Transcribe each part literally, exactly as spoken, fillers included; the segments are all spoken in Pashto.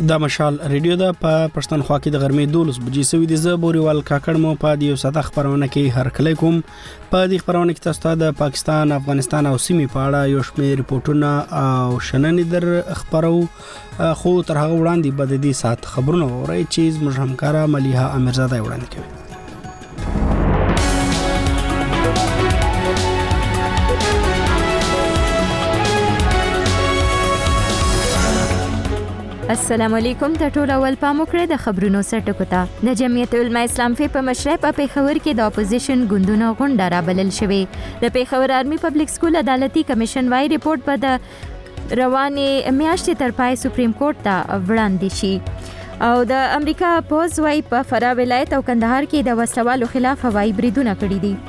دا مشال ریډیو دا په پښتونخوا کې د غرمې دولس بجې سوي د زبوريوال کاکړ مو په دیو ساده خبرونه کې هر کله کوم په دې خبرونه کې تاسو د پاکستان، افغانستان او سیمې په اړه یو شمېر ریپورتونه او شننې در خبرو، خو تر هغه وړاندې به د دې سات خبرونه اورئ چې زموږ همکاره ملیحه امیرزاده وړاندې کوي. السلام علیکم. د ټولو اول پام وکړئ د خبرونو سرټکو ته. د جمعیت العلماء اسلامي په مشرۍ په پیښور کې د اپوزیشن ګوندونو غونډه رابلل شوې. د پیښور آرمي پبلک سکول عدالتي کمیشن وايي ریپورت به د روانې میاشتې تر پای سپریم کورټ ته وړاندې شي. او د امریکا پوز وايي په فراه ولایت او کندهار کې د وسلوالو خلاف هوایي بریدونه کړي دي.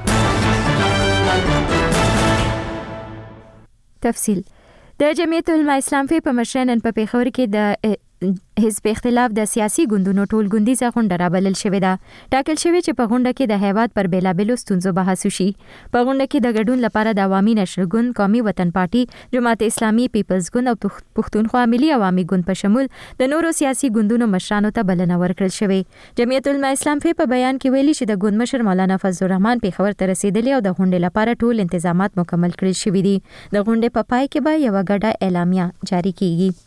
تفصیل د جمعیت العلماء اسلامي په مشرۍ نن په پیښور کې د حزب اختلاف د سیاسي ګوندونو ټول ګوندیزه غونډه رابلل شوې ده. ټاکل شوی چې په غونډه کې د هیواد پر بیلابېلو ستونزو بحث وشي. په غونډه کې د ګډون لپاره د عوامي نشر ګوند، قومي وطن پارټي، جماعت اسلامي، پیپلز ګوند او پښتونخوا ملي عوامي ګوند په شمول د نورو سیاسي ګوندونو مشرانو ته بلنه ورکړل شوې. جمعیت العلماء اسلامي په بیان کې ویلي چې د ګوند مشر مولانا فضل الرحمن پیښور ته رسیدلی او د غونډې لپاره ټول تنظیمات مکمل کړل شوي دي. د غونډې په پای کې به یو ګډه اعلامیه جاری کیږي.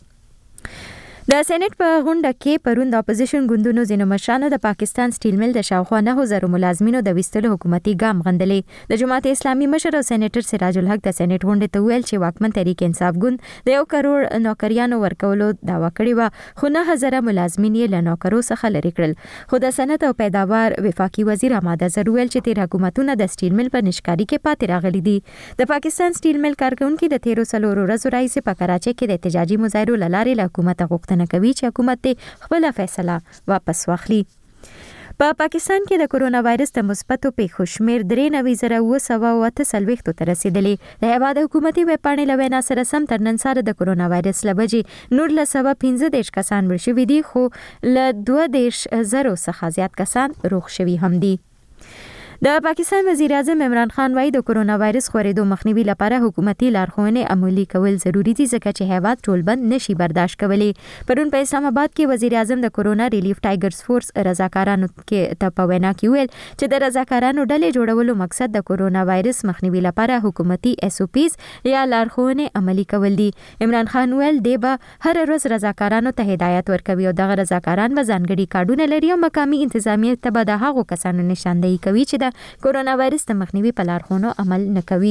د سېنات په غونډه کې پرون د اپوزیشن ګوندونو ځینو مشرانو د پاکستان سټیل مل د شاوخوا نه زره ملازمینو د ویستلو حکومتي ګام غندلې. د جماعت اسلامي مشر او سېنیټر سراج الحق د سېنات غونډې ته ویل چې واکمن تحریک انصاف ګوند د یو کروڑ نوکریانو ورکولو دعوا کړې و، خو نه هزاره ملازمین یې له نوکرو څخه لرې کړل. خو د صنعت او پیداوار وفاقي وزیر احمد اظهر ویل چې تیر حکومتونه د سټیل مل په نشکاري کې پاتې راغلي دي. د پاکستان سټیل مل کارکونکو د تیرو څلورو ورځو راهیسې په کراچۍ کې د احتجاجي مظاهرو له لارې له حکومت غوښتنه کوي چې حکومت خپل فیصله واپس واخلي. په پاکستان کې د کرونا وایرس د مثبتو پیښو شمېر درې نوي زره اوه سوه او اته څلوېښتو ته رسیدلی. د هیواد حکومتي ویب پاڼې له وینا سره سم تر نن سره د کرونا وایرس له وجې نولس سوه پنځه دېرش کسان مړه شوي دي، خو له دوه دېرش زرو څخه زیات کسان روغ شوي هم دي. د پاکستان وزیر اعظم عمران خان وايي د کرونا وایرس خورېدو مخنیوي لپاره حکومتي لارښوونې عملي کول ضروری دي ځکه چې هیواد ټول بند نشي برداشت کولی. پرون په اسلام آباد کې وزیر اعظم د کرونا ریلیف ټایګرز فورس رضاکارانو کې ته په وینا کې ویل چې د رضاکارانو ډلې جوړولو مقصد د کرونا وایرس مخنیوي لپاره حکومتي اس او پیز یا لارښوونې عملي کول دي. عمران خان ویل دی به هر ورځ رضاکارانو ته هدایت ورکوي او دغه رضاکاران به ځانګړي کارډونه لري او مقامي انتظامیه ته به د هغو کسانو نشاندهي کوي چې د کرونا وایرس د مخنیوي په لارښوونو عمل نه کوي.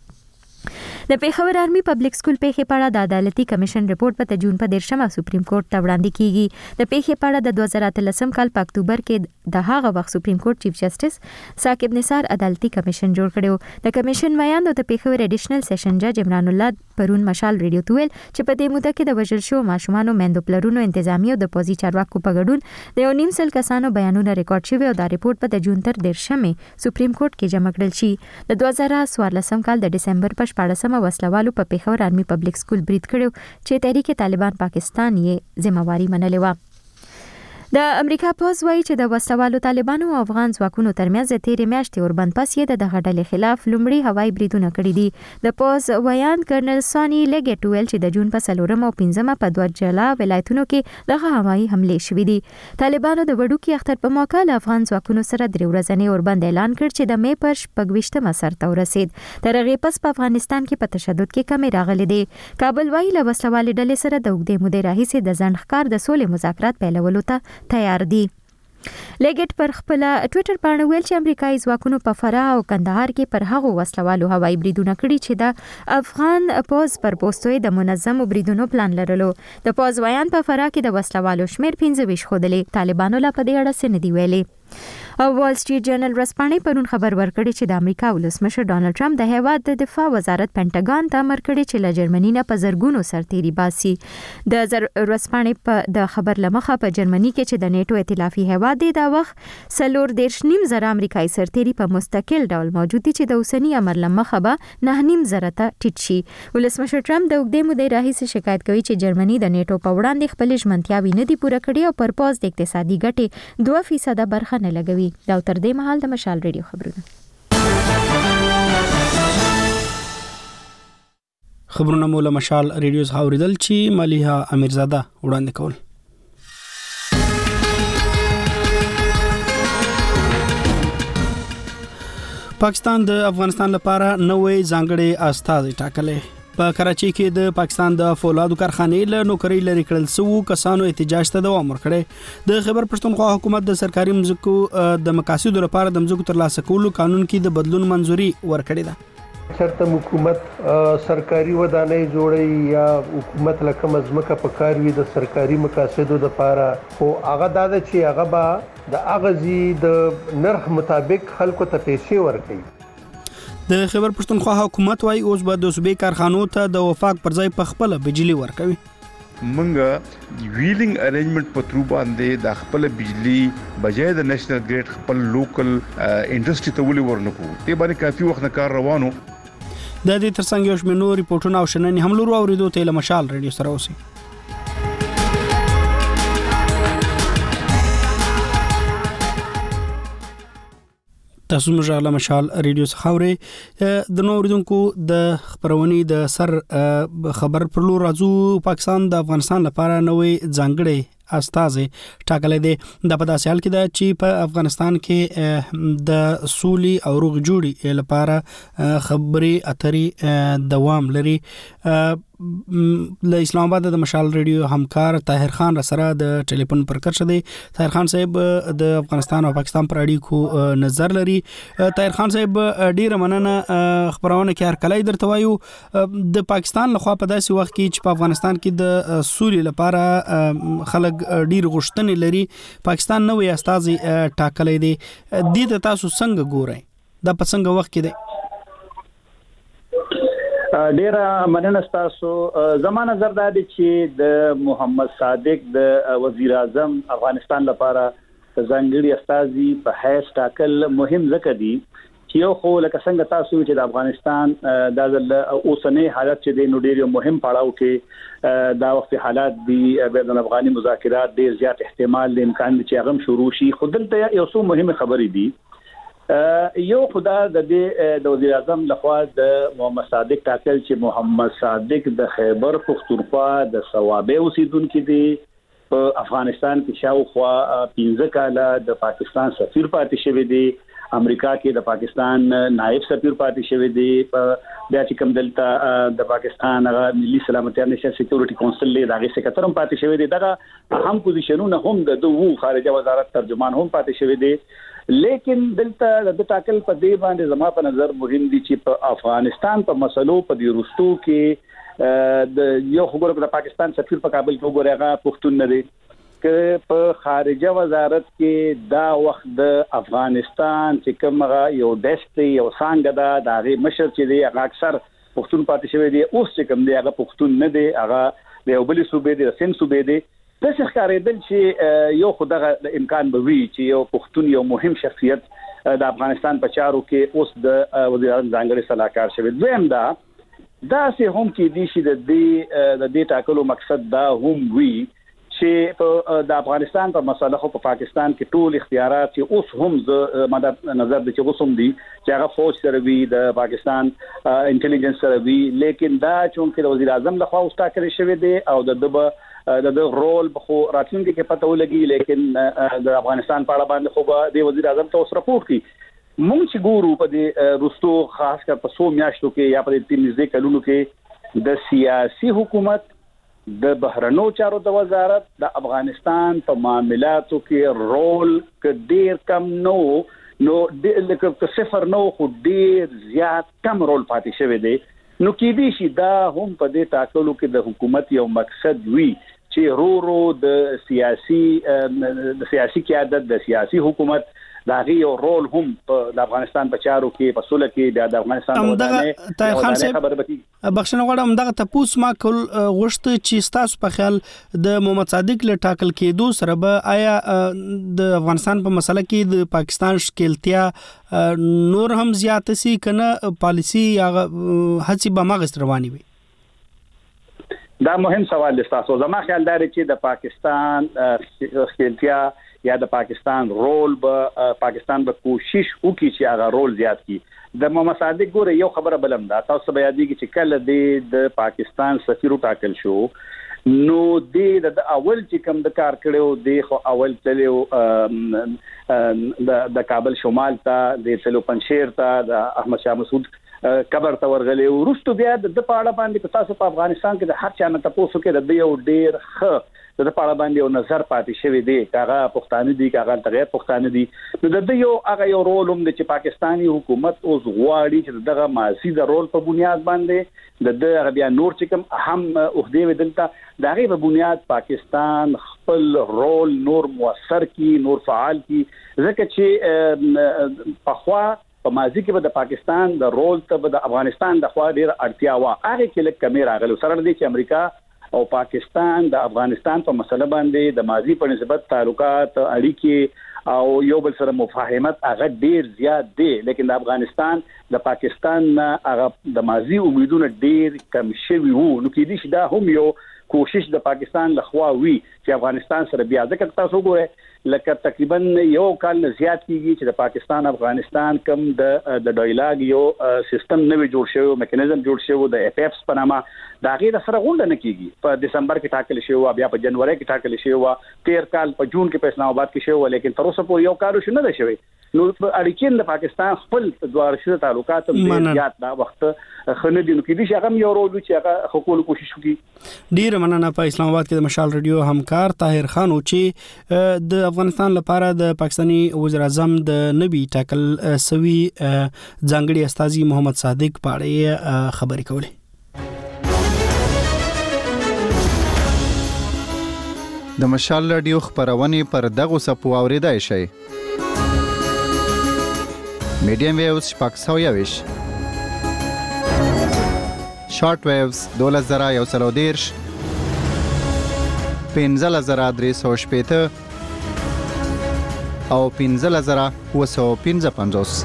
د پیښور آرمي پبلک سکول پیښې په اړه د عدالتي کمیشن ریپورت په جون په دیرشمه سپریم کورټ ته وړاندې کیږي. د پیښې په اړه د دوه زره اتلسم کال په اکتوبر کې د هغه وخت سپریم کورټ چیف جسټس ثاقب نثار عدالتي کمیشن جوړ کړو. د کمیشن ویاند د پیښور اډیشنل سیشن جج عمران الله پرون مشال ریډیو ته ویل چې په دې موده کې د وژل شوو ماشومانو میندو پلرونو انتظامی او د پوځي چارواکو په ګډون د یو نیم سل کسانو بیانونه ریکارډ شوي او دا ریپورت به د جون تر دیرشمې سپریم کورټ کې جمع کړل شي. د دوه زره څوارلسم کال د ډسمبر په شپاړسمه وسلوالو په پیښور آرمي پبلک سکول برید کړو چې تحریک طالبان پاکستان یې ذمہواری منلې و. د امریکا پوز وايي چې د وسلوالو طالبانو او افغان ځواکونو ترمنځ د تیرې میاشتې اوربند پس یې د دغه ډلې خلاف لومړي هوایي بریدونه کړي دي. د پوز ویان کرنل سانی لیګټ ویل چې د جون په څلورمه او پنځمه په دوه جلا ولایتونو کې دغه هوایي حملې شوې دي. طالبانو د وډوکي اختر په موقع له افغان ځواکونو سره درې ورځنی اوربند اعلان کړ چې د مې پر شپږویشتمه سرته ورسید. تر هغې پس په افغانستان کې په تشدد کې کمې راغلي دي. کابل وايي له وسلوالې ډلې سره د اوږدې مودې راهیسې د ځنډ ښکار د سولې مذاکرات پیلولو ته تیار دي. لیګټ پر خپل ټوئیټر باندې ویل چې امریکایي ځواکونو په فراه او کندهار کې پر هغو وسلوالو هوایي بریدونه کړي چې د افغان پوز پر پوسټوي د منظمو بریدونو پلان لرلو. د پوز ویان په فراه کې د وسلوالو شمېر پنځه ویشت ښودلې. طالبانو لا په دې اړه څه نه دي ویلي. او وال سټریټ جرنل ورځپاڼې پرون خبر ورکړی چې د امریکا ولسمشر ډانلډ ټرمپ د هیواد د دفاع وزارت پینټاګان ته امر کړی چې له جرمني نه په زرګونو سرتیري باسي. د ورځپاڼې په د خبر لمخه په جرمني کې چې د نیټو ائتلافي هیواد دی دا وخت څلور دېرش نیم زره امریکایي سرتیري په مستقل ډول موجود دي چې د اوسني امر لمخه به نه نیم زره ته ټیټ شي. ولسمشر ټرمپ د اوږدې مودې راهیسې شکایت کوي چې جرمني د نیټو په وړاندې خپلې ژمنتیاوې نه دي پوره کړې او پر پوز د اقتصادي ګټې دوه فیصده برخه نه لګوي. دا تر دې مهال د مشال ریډیو خبرونه خبرونه مو له مشال ریډیو څخه اوریدل چې ملیحه امیرزاده وړاندې کول. پاکستان د افغانستان لپاره نوې ځانګړي استازي ټاکلې. په کراچۍ کې د پاکستان د فولادو کارخانې له نوکرۍ لري کړل سو کسانو احتجاج ته دوام ورکړي. د خیبر پښتونخوا حکومت د سرکاري مزکو د مقاصدو لپاره د مزکو ترلاسه کولو قانون کې د بدلون منځوري ورکړې ده. چرته حکومت سرکاري ودانۍ جوړي یا حکومت لکه مزمکه په کار وي د سرکاري مقاصدو لپاره، خو هغه دا چې هغه به د اغزي د نرخ مطابق خلکو ته پیسې ورکړي. د خیبر پښتونخوا حکومت وايي اوس به د صوبې کارخانو ته د وفاق پر ځای په خپل بجلی ورکوي. منګه ویلینګ ارینجمنت په تر باندې د خپل بجلی بجای د نېشنل ګریډ خپل لوکل انډستری ته ولې ورنکو ته باندې کافي وخت نه کار روانو. د دې ترڅنګ یو شمېر نور ریپورتونه او شننې هم لرو اوریدو ته له مشال ریډیو سره اوسئ. تاسو موږ له مشال ریډیو څخه اورئ. د نو اوریدونکو د خبرونې د سر خبر پر لور راځو. پاکستان د افغانستان لپاره نوې ځانګړي استازي ټاکلې دي. د په داسې حال کې ده چې په افغانستان کې د سولي او روغ جوړي لپاره خبري اترې دوام لري. له اسلام آباد د مشال ریډیو همکار طاهر خان سره د ټلیفون پر کار شدی. طاهر خان صاحب د افغانستان او پاکستان پر اړیکو نظر لري. طاهر خان صاحب ډیره مننه خبرونه کې هر کله درته وایو. د پاکستان لخوا په داسې وخت کې چې په افغانستان کې د سولي لپاره خلک ډیر غوښتنې لري، پاکستان نوې استازي ټاکلې دي. د دې تاسو څنګه ګورئ؟ دا په څنګه وخت کې دی؟ ډیره مننه تاسو. زما نظر دا دی چې د محمد صادق د وزیر اعظم افغانستان لپاره ځانګړي استازي په حیث ټاکل مهم ځکه دي چې یو خو لکه څنګه تاسو چې د افغانستان د اوسنۍ حالت چې د نو ډیر مهم پړاو کې دا وخت حالات دي بین الافغاني مذاکرات ډیر زیات احتمال د امکان چې هغه شروع شي. خو دلته یو څو مهمه خبرې دي. یو خدا د دې د وزیر اعظم لخوا د محمد صادق ټاکل چې محمد صادق د خیبر پختونخوا د صوابه اوسیدونکو دي. په افغانستان کې شاوخوا پنځه کاله د پاکستان سفیر پاتې شوی دی. امریکا کې د پاکستان نائب سفیر پاتې شوی دی. په بیا چې کوم دلته د پاکستان غا ملي سلامتی او نېشنل سکیورټي کونسل له دغه سکرټرم پاتې شوی دی. دغه اهم پوزیشنونه هم د دوه خارجه وزارت ترجمان هم پاتې شوی دی. لیکن دلته د ټاکل په دی باندې زما په نظر مهم دي چې په افغانستان په مسلو په دی رستو کې د یو خبره د پاکستان سفیر په کابل کې وګورغه پښتون نه دي چې په خارجه وزارت کې دا وخت د افغانستان چې کومه یو دست یو څنګه دا د مشر چې دی هغه اکثر پښتون پاتې شوی دی. اوس چې کوم دی هغه پښتون نه دی، هغه د یو بل صوبې دی، سند صوبې دی. د ښکارېدل چې یو خدغه امکان به وي چې یو پښتون یو مهم شخصیت د افغانستان په چارو کې اوس د وزیر اعظم ځانګړي صلاحکار شوی. دویم دا دا سه هم کې دي چې د دې د دې ټاکلو مقصد دا هم وي چې د افغانستان په مسله خو په پاکستان کې ټول اختیارات چې اوس هم ز مدد نظر د چې اوس هم دي چې هغه فوج سره وي، د پاکستان انټيليجنس سره وي. لیکن دا چې د وزیر اعظم لخوا اوس ټاکل شوی دی او د دبه د د رول بخو راتلونکي کې پته ولګي. لیکن د افغانستان په اړه باندې خو به د وزیر اعظم ته اوس راپورټ کی مونږ چې ګورو په دې روستو خاص کر په سو میاشتو کې یا په دې نږدې کلونو کې د سیاسي حکومت د بهرنیو چارو د وزارت د افغانستان په معاملاتو کې رول ک ډیر کم نو نو د صفر نو خو ډیر زیات کم رول پاتې شوی دی. نو کې دي چې دا هم په دې ټاکلو کې د حکومت یو مقصد وي چې رو رو د سیاسي د سیاسي قیادت د سیاسي حکومت دا غي یو رول هم په افغانستان په چارو کې په سولې کې د افغانستان د ودانې خبره بکی بخښنه غواړم. دغه تاسو ما کول غوښته چې تاسو په خیال د محمد صادق له ټاکل کېدو سره به آیا د افغانستان په مسله کې د پاکستان شکلتیا نور هم زیات سي کنه پالیسی یا هڅې به مغز رواني وي؟ دا مهم سوال دی تاسو. زما خیال دی چې د پاکستان شکلتیا یا د پاکستان رول به پاکستان به کوشش وکړي چې هغه رول زیات کړي. د محمد صادق ګوره یو خبره بلم دا تاسو به یادېږي چې کله د پاکستان سفیر ټاکل شو نو د اول چې کوم د کار کړو د خو اول تلو د کابل شمال ته د تلو پنځیر ته د احمد شاه مسعود قبر ته ورغلي ورستو بیا د پاړه باندې تاسو په افغانستان کې د هر چا نه تاسو کې د یو ډیر ښه د پاړه باندې یو نظر پاتې شوی دی کاغه پښتانه دي کاغه تغیر پښتانه دي نو د یو هغه یو رول هم د چې پاکستانی حکومت اوس غواړي چې دغه ماضي د رول په بنیاد باندې د د عربیا نور چې کوم اهم عہده ودلته د هغه په بنیاد پاکستان خپل رول نور موثر کی نور فعال کی ځکه چې په خوا په ماضي کې به د پاکستان د رول ته د افغانستان د خوا ډیر اړتیا و هغه کې لکه کمی راغلی سره دي چې امریکا او پاکستان د افغانستان په مسله باندې د ماضي په نسبت تعلقات اړیکې او یو بل سره مفاهمت هغه ډیر زیات دي لیکن د افغانستان د پاکستان هغه د ماضي امیدونه ډیر کم شوي وو نو کې دي چې دا هم یو کوشش د پاکستان لخوا وی چې افغانستان سره بیا ځکه تاسو ګورئ لکه تقریبا یو کال زیات کیږي چې د پاکستان افغانستان کم د د ډایلاګ یو سیستم نوې جوړ شوی میکانیزم جوړ شوی د اف ایف په نامه دا غیر سره غونډه نه کیږي په دسمبر کې ټاکل شوی بیا په جنوري کې ټاکل شوی تیر کال په جون کې په اسلام آباد کې شوی لیکن تر اوسه پورې یو کار شو نه شوی نو اړیکې د پاکستان خپل دوه شته تعلقات هم زیات دا وخت خنه دي نو کې دي چې هغه یو رول چې هغه حکومت کوشش وکړي ډیر مننه په اسلام آباد کې د مشال رادیو همکار طاهر خان او چې د افغانستان لپاره د پاکستانی وزیر اعظم د نبی ټاکل سوي ځانګړي استاذي محمد صادق پاړې خبرې کولې د مشال رادیو خبرونه پر دغه سپو اوریدای شي میډیم ویوز شپږ سوه یویش شارټ ویوز دوله زره یو سل او دېرش پنځه زره درې سوه شپېته او پنځه زره اووه سوه پنځه پنځوس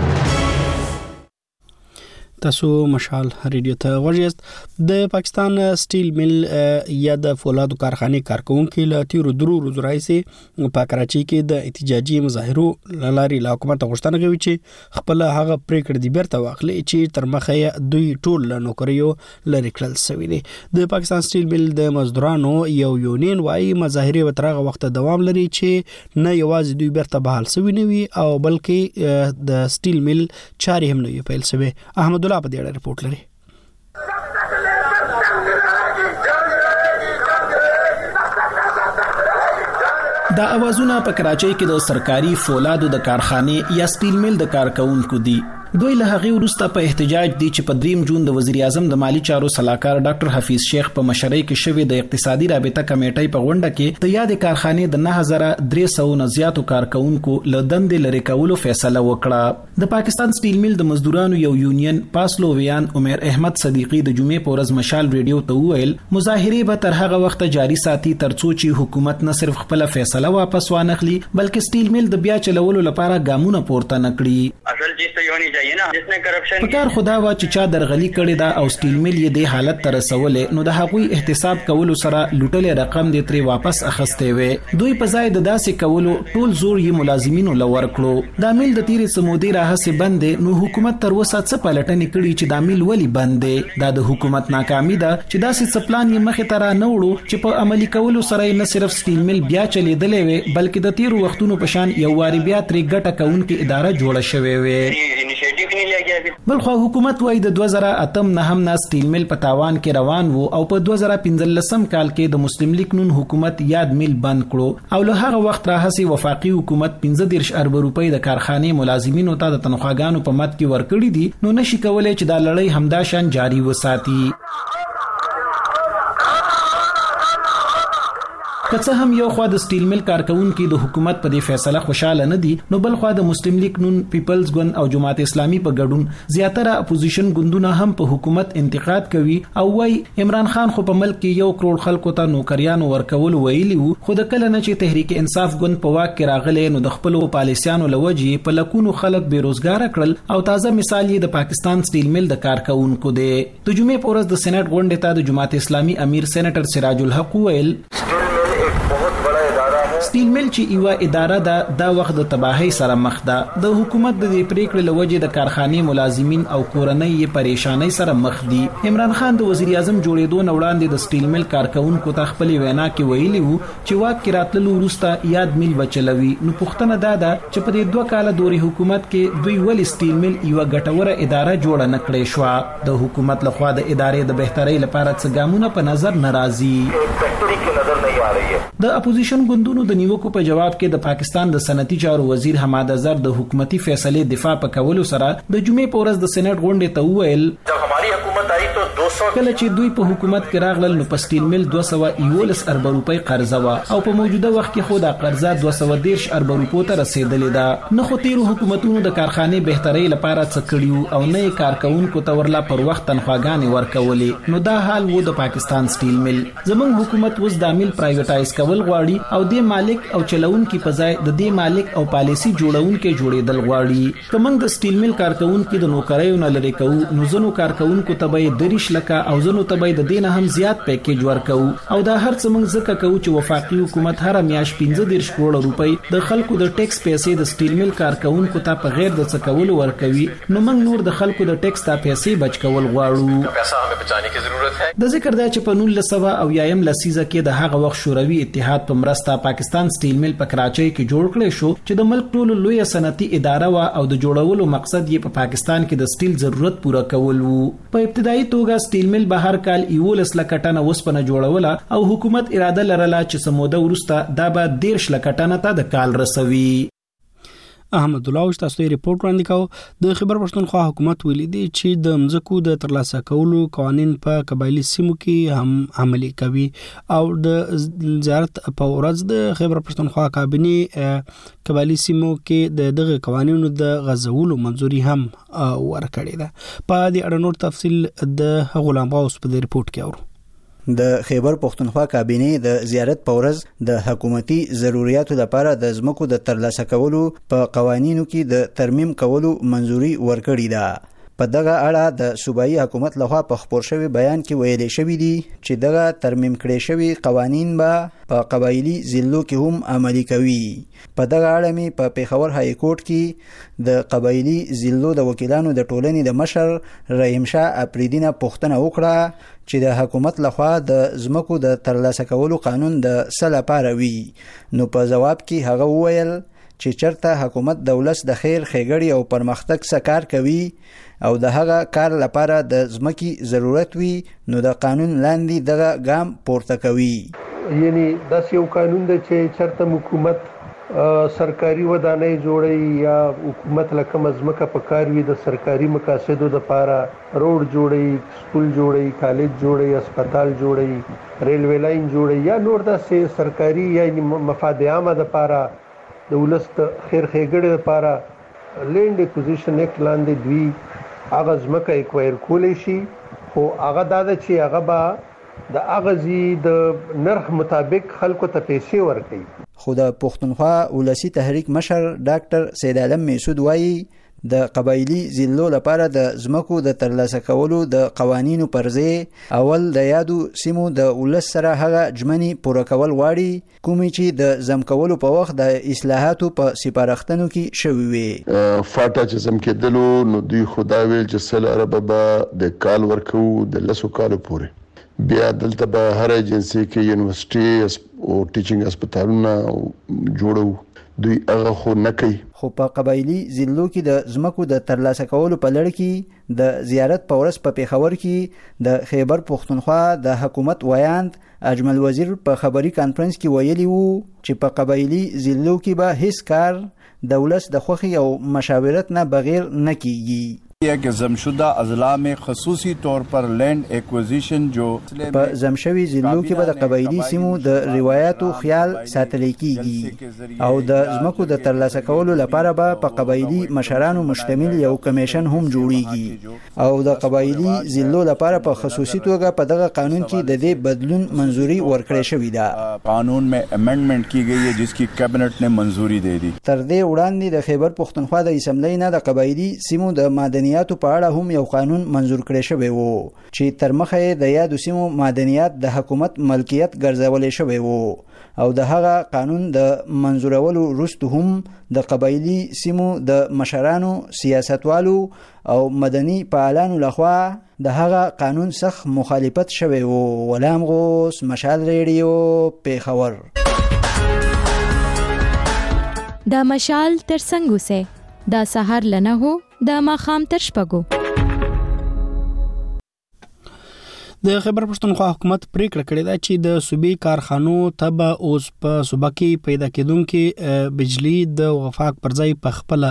تاسو مشال ریډیو ته ورجست د پاکستان سټیل میل یا د فولادو کارخانه کارکونکو له تیرو درو ورځې راځي په کراچۍ کې د احتجاجي مظاهرو لاري له حکومت غوښتنه کوي چې خپل هغه پریکړه دی بیرته واخلي چې تر مخه دوی ټول نوکریو لري کړل سوي دي د پاکستان سټیل میل د مزدورانو یو یونین وايي مظاهره وترغه وخت دوام لري چې نه یوازې دوی بیرته بحال سوي نه وي او بلکې د سټیل میل چاري هم نه پیل سوي احمد په دې اړه رپورټ لري دا اوازونه په کراچۍ کې د سرکاري فولادو د کارخانه یا سټیل میل د کارکونکو دي دوی له هغه وروسته په احتجاج دي چې په دریم جون د وزیر اعظم د مالی چارو صلاحکار ډاکټر حفیظ شیخ په مشرۍ کې شوې د اقتصادي رابطه کمیټې په غونډه کې د یاد کارخانه د نه هزار درې سوه نه زیاتو کارکونکو له دندې لري کولو فیصله وکړه د پاکستان سټیل میل د مزدورانو یو یونین پاسلوویان عمر احمد صدیقی د جمعې په ورځ مشال ریډیو ته وویل مظاهره به تر هغه وخت جاری ساتي ترڅو چې حکومت نه صرف خپل فیصله واپس وانخلي بلکې سټیل میل د بیا چلولو لپاره ګامونه پورته نکړي اصل چیز ته یو نه ځای نه جس نه په کار خدا وا چې چا درغلي کړي دا او سټیل میل یې د حالت تر رسولې نو د هغوی احتساب کولو سره لوټلې رقم دې تری واپس اخستې وي دوی په ځای د داسې کولو ټول زور یې ملازمینو لور کړو دا میل د تیرې سمودي راهسه بندې نو حکومت تر وسه څه پلټنې کړي چې دا میل ولی بندې دا د حکومت ناکامي ده چې داسې سپلان یې مخه تر نه وړو چې په عملی کولو سره نه صرف سټیل میل بیا چلیدلې وي بلکې د تیرو وختونو په شان یو واری بیا تری ګټه کونکي اداره جوړه شوې وي بلخو حکومت وای د دوه زره اتم نه هم نه سټیل میل په تاوان کې روان وو او په دوه زره پنځلسم کال کې د مسلم لیگ نون حکومت یاد میل بند کړو او له هغه وخت راهسي وفاقي حکومت پنځه دېرش ارب روپۍ د کارخانه ملازمینو ته د تنخواګانو په مد کې ورکړي دي نو نشي کولای چې دا لړۍ همدا شان جاری وساتي که څه هم یو خوا د سټیل میل کارکونکو د حکومت په دې فیصله خوشاله نه دي نو بل خوا د مسلم لیگ نون پیپلز ګوند او جماعت اسلامي په ګډون زیاتره اپوزیشن ګوندونه هم په حکومت انتقاد کوي او وايي عمران خان خو په ملک کې یو کروڑ خلکو ته نوکریانو ورکول ویلي وو خو د کله نه چې تحریک انصاف ګوند په واک کې راغلی نو د خپل پالیسیانو لوجي په لکونو خلک بیروزګار کړل او تازه مثال یې د پاکستان سټیل میل د کارکونکو دی د جمعې په ورځ د سېنات غونډې ته د جماعت اسلامي امیر سېنیټر سراج الحق ویل سټیل میل چې یو اداره ده دا وخت د تباہي سره مخ ده د حکومت د پریکړې لوجه د کارخانه ملازمین او کورنۍ یې پریشانای سره مخ دي. عمران خان د وزیر اعظم جوړېدو نه وړاندې د سټیل میل کارکونکو ته خپل وینا کې ویلي وو چې واک کې راتللو وروسته یاد میل بچلوي. نو پوښتنه دا ده چې په دې دوه کاله دوري حکومت کې دوی ول سټیل میل یو ګټوره اداره جوړه نکړې شو. د حکومت لخوا د ادارې د بهترۍ لپاره څه ګامونه په نظر ناراضي. د اپوزیشن ګوندونو د نیوکو په جواب کې د پاکستان د صنعتي چارو وزیر حماد اظهر د حکومتي فیصلې دفاع پکولو سره د جمعې په ورځ د سېنات غونډې ته وویل کله چې دوی په حکومت کې راغلل نو په سټیل میل دوه سوه یولس ارب روپۍ قرضه وه او په موجوده وخت کې خو دا قرضه دوه سوه دېرش ارب روپو ته رسېدلې ده. نه خو تیرو حکومتونو د کارخانې بهترۍ لپاره څه کړي او نه یې کارکوونکو ته ورلا پر وخت تنخواګانې ورکولې. نو دا حال وو د پاکستان سټیل میل. زموږ حکومت اوس دا میل پرایویټایز کول غواړي او د مالک او چلونکي په ځای د دې مالک او پالیسي جوړونکي جوړېدل غواړي. کومنګ د سټیل میل کارکوونکي د نوکریو نه لري کوو نو زنو کارکوونکو ته به دریش لکه او زنو ته به د دینه هم زیات پیکیج ورکو او دا هر څه موږ ځکه کوو چې وفاقي حکومت هر میاش پنځه دېرش کروڑ روپۍ د خلکو د ټیکس پیسې د سټیل میل کارکوونکو ته په غیر د څه کولو ورکوي. نو موږ نور د خلکو د ټیکس ته پیسې بچ کول غواړو. د ذکر دا چې په نولس سوه او یایم لسیزه کې د هغه وخت شوروي اتحاد په مرسته پاکستان سټیل میل په کراچۍ کې جوړ کړی شو چې د ملک ټولو لویه صنعتي اداره وا او د جوړولو مقصد یې په پاکستان کې د سټیل ضرورت پوره کول وو. په ابتدایي توګه سټیل میل به هر کال یولس لکه ټنه وسپنه جوړوله او حکومت اراده لرله چې سموده وروسته دا به دېرش لکه ټنه ته د کال رسوي. احمد الله اوس تاسو ته ریپورت وړاندې کوو. د خیبر پښتونخوا حکومت ویلي دی چې د مځکو د ترلاسه کولو قوانین په قبایلی سیمو کې هم عملي کوي او د زیارت په ورځ د خیبر پښتونخوا کابینه قبایلی سیمو کې د دغه قوانینو د غزولو منځوري هم ورکړې ده. په دې اړه نور تفصیل د غلام غوث په ریپورت کې اورو. د خیبر پښتونخوا کابینه د زیارت په ورځ د حکومتي ضرورتو لپاره د ځمکو د ترلاسه کولو په قوانینو کې د ترمیم کولو منځوري ورکړې ده. په دغه اړه د صوبایي حکومت لخوا په خبر شوی بیان کې ویل شوی دی چې دغه ترمیم کړي شوی قوانین به په قبایلی ضلعو کې هم عملي کوي. په دغه اړه می په پیښور های کورټ کې د قبایلی ضلعو د وکیلانو د ټولنې د مشر رحیم شاه اپریدینه پوښتنه وکړه چې د حکومت لخوا د ځمکو د ترلاسه کولو قانون د څه لپاره وي. نو په جواب کې هغه وویل چې چرته حکومت د ولس د خیر ښېګړې او پرمختګ څخه کار کوي او د هغه کار لپاره د ځمکې ضرورت وي نو د قانون لاندې دغه ګام پورته کوي. یعنی داسې یو قانون دی چې چرته حکومت سرکاري ودانۍ جوړي یا حکومت لکه مزمکه په کار وي د سرکاري مقاصدو لپاره روډ جوړي سکول جوړي کالج جوړي هسپتال جوړي ریلوی لاین جوړي یا نور داسې سرکاري یا مفاد عامه لپاره د ولس د خیر ښېګړې لپاره لینډ اکوزیشن اکټ لاندې دوی هغه ځمکه اکوایر کولی شي خو هغه دا ده چې هغه به د هغه ځای د نرخ مطابق خلکو ته پیسې ورکوي. خو د پښتونخوا ولسی تحریک مشر ډاکټر سید عالم میسود وایي د قبایلی ضلعو لپاره د ځمکو د ترلاسه کولو د قوانینو پر ځای اول د یادو سیمو د ولس سره هغه ژمنې پوره کول غواړي کومې چې د ځم کولو په وخت د اصلاحاتو په سپارښتنو کې شوي وي. فاټا چې ځم کېدلو نو دوی خدا ویل چې سل عربه به د کال ورکو د لسو کالو پورې بیا دلته به هر ایجنسی کې یونیورسيټي او ټیچینګ هسپتالونه جوړو دوی هغه خو نه کوي. خو په قبایلی ضلعو کې د ځمکو د ترلاسه کولو په لړ کې د زیارت په ورځ په پیښور کې د خیبر پښتونخوا د حکومت ویاند اجمل وزیر په خبري کانفرنس کې ویلي وو چې په قبایلی ضلعو کې به هیڅ کار د ولس د خوښي او مشاورت نه بغیر نه کیږي. कि जमशुदा अजला में खसूसी तौर पर लैंड एक्विजिशन जो په زمشوي ضلعو کې به د قبایلی سیمو د روایتو خیال ساتل کیږي او د ځمکو د ترلاسه کولو لپاره به په قبایلی مشرانو مشتمل یو کمیشن هم جوړیږي او د قبایلی ضلعو لپاره په خصوصي توګه په دغه قانون کې د دې بدلون منځوري ورکړې شوې ده. قانون में امندمنट की गई है जिसकी कैबिनेट ने मंजूरी दे दी. تر دې وړاندې د خیبر پښتونخوا د اسمبلی نه د قبایلی سیمو د مدني معدنیاتو په اړه هم یو قانون منزور کړی شوی و چې تر مخه د یادو سیمو معدنیات د حکومت ملکیت ګرځولې شوی و او د هغه قانون د منزورولو وروسته هم د قبایلی سیمو د مشرانو سیاستوالو او مدني فعالانو لخوا د هغه قانون سخت مخالفت شوی و. غلام غوث، مشال ریډیو، پیښور. دا مشال تر څنګه سه دا سحر لنه هو دا ماخام تر شپګو. د خیبر پښتونخوا حکومت پریکړه کړې ده چې د صوبې کارخانو ته به اوس په صوبه کې پیدا کېدونکې بجلی د وفاق پر ځای په خپل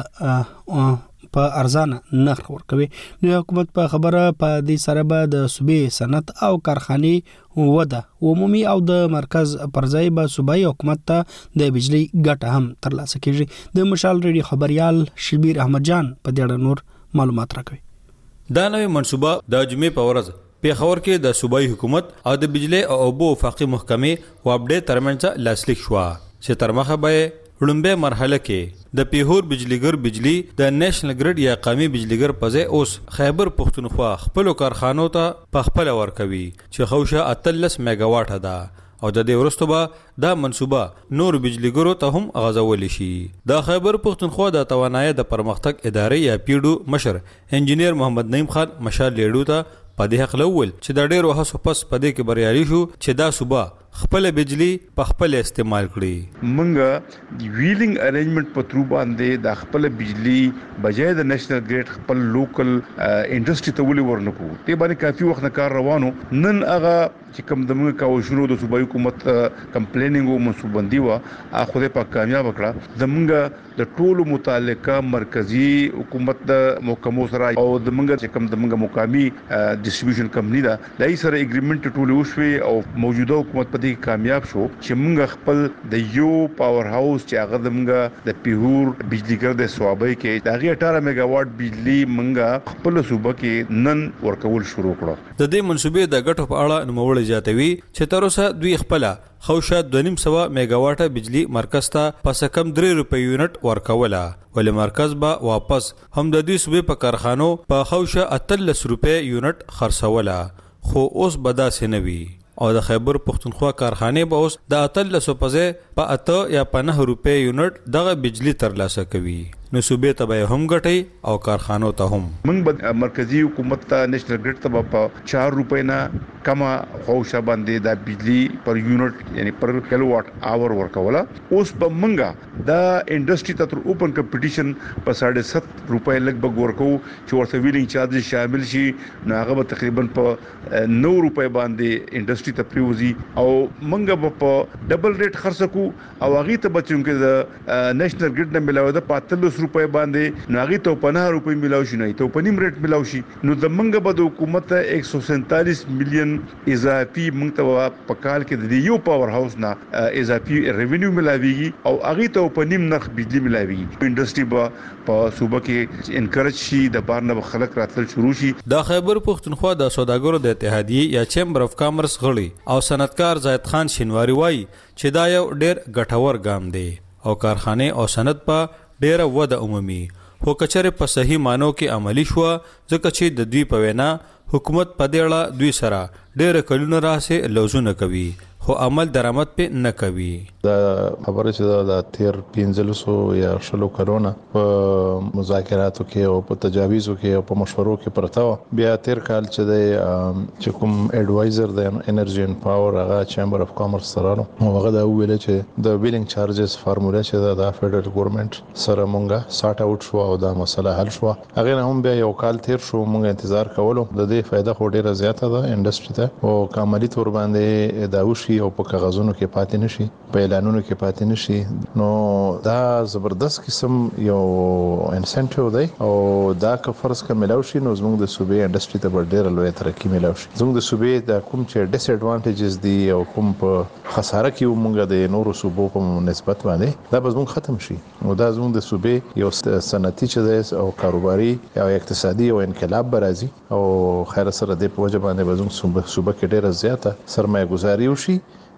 په ارزانه نرخ ورکوي. نو حکومت په خبره په دې سره به د صوبې صنعت او کارخانې وده عمومي او د مرکز پر ځای به صوبایي حکومت ته د بجلی ګټه هم ترلاسه کیږي. د مشال ریډیو خبريال شبیر احمد جان په دې اړه نور معلومات راکوي. دا نوې منصوبه د جمعې په ورځ پیښور کې د صوبایي حکومت او د بجلی او اوبو وفاقي محکمې و اپډیټ ترمنځ لاسلیک شو چې تر مخه به وړاندې مرحله کې د پیښور بجلیګر بجلی د نېشنل ګریډ یا قومي بجلیګر په ځای اوس خیبر پښتونخوا خپل کارخانو ته په خپل ورکوي چې خوشه اتلس میگا واټه ده او د دې ورستو به دا منصوبه نور بجلیګرو ته هم غځول شي. د خیبر پښتونخوا د توانایي د پرمختګ ادارې یا پیډو مشر انجینیر محمد نعیم خان مشال لیډو ته په دې حق لول چې د ډېرو هڅو پس په دې کې بریالي شو چې دا صوبه خپل بجلی په خپل استعمال کړي. منګه ویلینګ ارینجمنت په ترو باندې د خپل بجلی بجای د نېشنل ګریډ خپل لوکل انډستری ته ولې ورنکو ته باندې کافي وخت نه کار روانو. نن هغه چې کوم د موږ کاو شنو د صوبایي حکومت کمپلینینګ او منصوبندي وا اخو په کامیاب کړه. د منګه د ټولو متعلقه مرکزی حکومت د محکمو سره او د منګه چې کوم د منګه مقامي ډیسټریبیوشن کمپنی دا دای سره اګریمنت ټول وشوي او موجوده حکومت په دې کامیاب شو چې موږ خپل د یو پاور هاوس چې هغه د موږ د پیهور بجلیګر د صوبای کې د اټاره میگا واټ بجلی موږ خپل صوبه کې نن ورکول شروع کړو. د دې منصوبې د ګټو په اړه نوموړي جاتوي چې تر اوسه دوی خپل خوشه دونیم سوا میگا واټه بجلی مرکز ته پس کم درې روپۍ یونټ ورکوله ولې مرکز به واپس هم د دې صوبې په کارخانو په خوشه اتلس روپۍ یونټ خرڅوله. خو اوس به داسې نه وي او د خیبر پښتونخوا کارخانه به اوس د اتلس په ځای په اته یا په نه روپۍ یونټ دغه بجلی ترلاسه کوي. نو صوبې ته به هم ګټي او کارخانو ته هم. موږ مرکزی حکومت ته نېشنل ګریډ ته په چار روپۍ نه کما خوشه باندې د بجلی پر یونټ یعنی پر کیلو واټ اور ورکوله. اوس په منګه د انډستری ته تر اوپن کمپټیشن په ساڑھے سات روپۍ لګ بګ ورکو چې ورته ویلینګ چارج شامل شي نو هغه به تقریبا په نو روپۍ باندې انډستری ته پریوزي او منګه په ډبل ریټ خرڅکو او هغه ته بچون کې د نېشنل ګریډ نه ملاوي د پاتلس روپۍ باندې نو هغه ته په نه روپۍ ملاوي شي نه ته په نیم ریټ ملاوي شي. نو د منګه به د حکومت ایک سو سینتالیس ملین اضافي موږ ته په کال کې د یو پاور هاوس نه اضافي ریوینیو ملاويږي او هغه ته په نیم نرخ بجلی ملاويږي. انډستری به په صوبه کې انکرج شي د بار نه خلک راتل شروع شي. د خیبر پښتونخوا د سوداګرو د اتحادیه یا چیمبر اف کامرس غړي او صنعتکار زاید خان شینواری وایي چې دا یو ډېر ګټور ګام دی او کارخانه او صنعت په ډېر وده عمومي خو کچره په صحیح مانو کې عملی شو ځکه چې د دوی په وینا حکومت په دې اړه دوی سره ډېر کلونه راځي لوزونه کوي خو عمل درآمد په نه کوي. دا خبره چې د تیر پنځه سو یا شلو کلونه په مذاکراتو کې او په تجاویزو کې او په مشورو کې پرته بیا تیر کال چې د چې کوم اډوایزر د انرژي ان پاور هغه چیمبر اف کامرس سره هغه دا ویل چې د ویلینګ چارجز فارموله چې د فدرال ګورنمنت سره مونږه ساټ اوټ شو او دا مسله حل شو. هغه هم بیا یو کال تیر شو مونږ انتظار کولو د دې فائدہ خو ډیره زیاته ده انډستری ته او کاملی تور باندې دا وشي او په کاغذونو کې پاتې نشي په اعلانونو کې پاتې نشي. نو دا زبردست قسم یو انسنټیو دی او دا که فرض کا ملاوي شي نو زموږ د صوبې انډستری ته ډېر لوی ترقی ملاوي شي. زموږ د صوبې د کوم چې ډیس ایڈوانټیجز دي او کوم په خساره کې موږ د نورو صوبو په نسبت باندې دا به زموږ ختم شي او دا زموږ د صوبې یو صنعتي چې او کاروباري او اقتصادي او انقلاب برازي او خیر سره د پوجا باندې به زموږ صوبه کې ډېر زیاته سرمایه گذاري وشي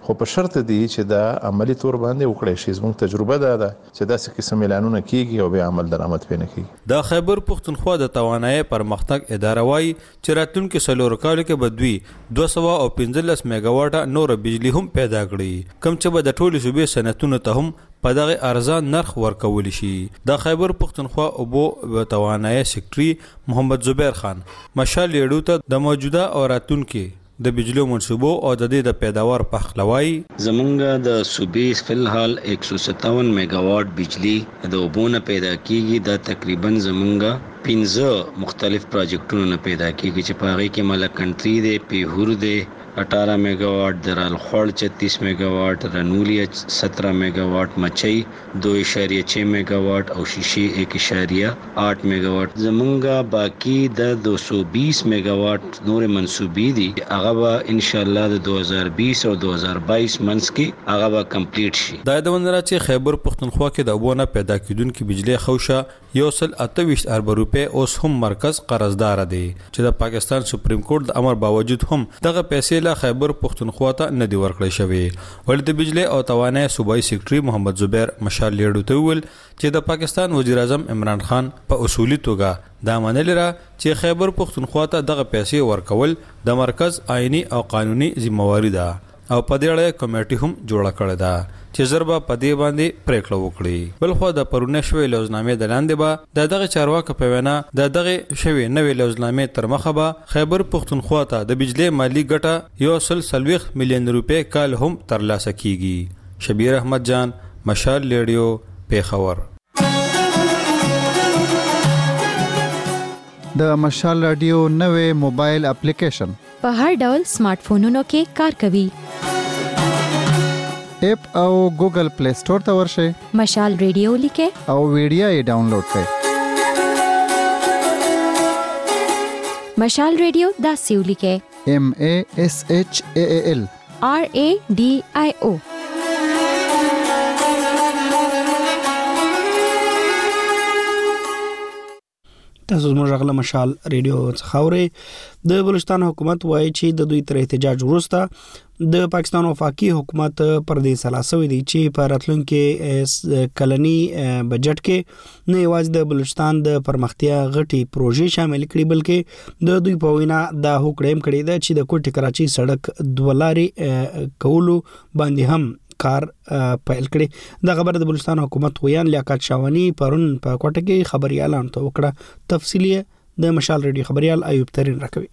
خو په شرط دی چې دا عملی تور باندې وکړي شي. زموږ تجربه ده چې داسې قسم اعلانونه کیږي او به عمل درآمد پې نه کیږي. د خیبر پښتونخوا د توانایي پرمختګ اداره وايي چې راتلونکي څلور کالو کې به دوی دوه سوه او پنځلس میگا واټه نور بجلی هم پیدا کړي، کوم چې به د ټولو صوبې صنعتونو ته هم په دغه ارزان نرخ ورکول شي. د خیبر پښتونخوا اوبو توانایي سکرټري محمد زبیر خان مشال لیډو ته د موجوده او راتلونکي د بجلی منصوبو او د دې د پیداوار په خلوای زمونږ د صوبې فلحال ایک سو ستاون میگا واټ بجلی د اوبو نه پیدا کیږي. دا تقریبا زمونږ پنځه مختلف پروجیکټونو نه پیدا کیږي چې په هغه کې ملکنټری دی، پیهور دی اٹھارہ میگا واٹ، درال خوڑ چھتیس میگا واٹ، رنولی سترہ میگا واٹ، مچئی دو اشاریہ چھ میگا واٹ او شیشی ایک اشاریہ آٹھ میگا واٹ. زمونږ باقی د دو سو بیس میگا واٹ نور منصوبی دي، هغه به ان شاء الله د دو هزار بیس او دو هزار بائیس منځ کې هغه به کمپلیټ شي. دا د ونره چې خیبر پښتونخوا کې د اوبو نه پیدا کیدونکو بجلی خوشه یو سل اته ویشت ارب روپے اوس هم مرکز قرضدار دی چې د پاکستان سپریم کورټ د امر باوجود هم دغه پیسې له خیبر پښتونخوا ته نه دی ورکړی شوی. ولې د بجلی او توانایي صوبایي سکرټري محمد زبیر مشال لیډو ته ویل چې د پاکستان وزیر اعظم عمران خان په اصولي توګه دا منل را چې خیبر پښتونخوا ته دغه پیسې ورکول د مرکز آئینی او قانوني ذمہواری ده او په دې اړه کمیټي هم جوړه کړې ده چې ضربه په دې باندې پریکړه وکړي. بل خو د پرونه شوې لوزنامې د لاندې به د دغه چارواکو په وینا د دغه شوې نوې لوزنامې تر مخه به خیبر پښتونخوا ته د بجلی مالی ګټه یو سل سلويخ میلیون روپے کال هم ترلاسه کیږي. شبیر احمد جان، مشال لیډیو، پیښور. د مشال رادیو نوې موبایل اپلیکیشن په هر ډول سمارټ فونونو کې کار کوي. اپ او ګوګل پلی سٹور ته ورشئ، مشال ریډیو لیکئ او ویډیو یې ډاونلوډ کړئ. مشال ریډیو داسې ولیکئ: ایم ای ایس ایچ ای ای ال آر ای ډی آی او. تاسو زموږ غږ له مشال ریډیو څخه اورئ. د بلوچستان حکومت وایي چې د دوی تر احتجاج وروسته د پاکستان وفاقي حکومت پر دې سلا سوی دی چې په راتلونکي کلنی بجټ کې نه یوازې د بلوچستان د پرمختیا غټي پروژې شامل کړي بلکې د دوی په وینا دا هوکړه هم کړې ده چې د کوټي کراچي سړک دولاري کولو باندې هم کار پیل کړي. دا خبره د بلوچستان حکومت ویان لیاقت شاونی پرون په کوټه کې خبريالان ته وکړه. تفصیلی د مشال ریډیو خبريال ایوب ترين راکوي.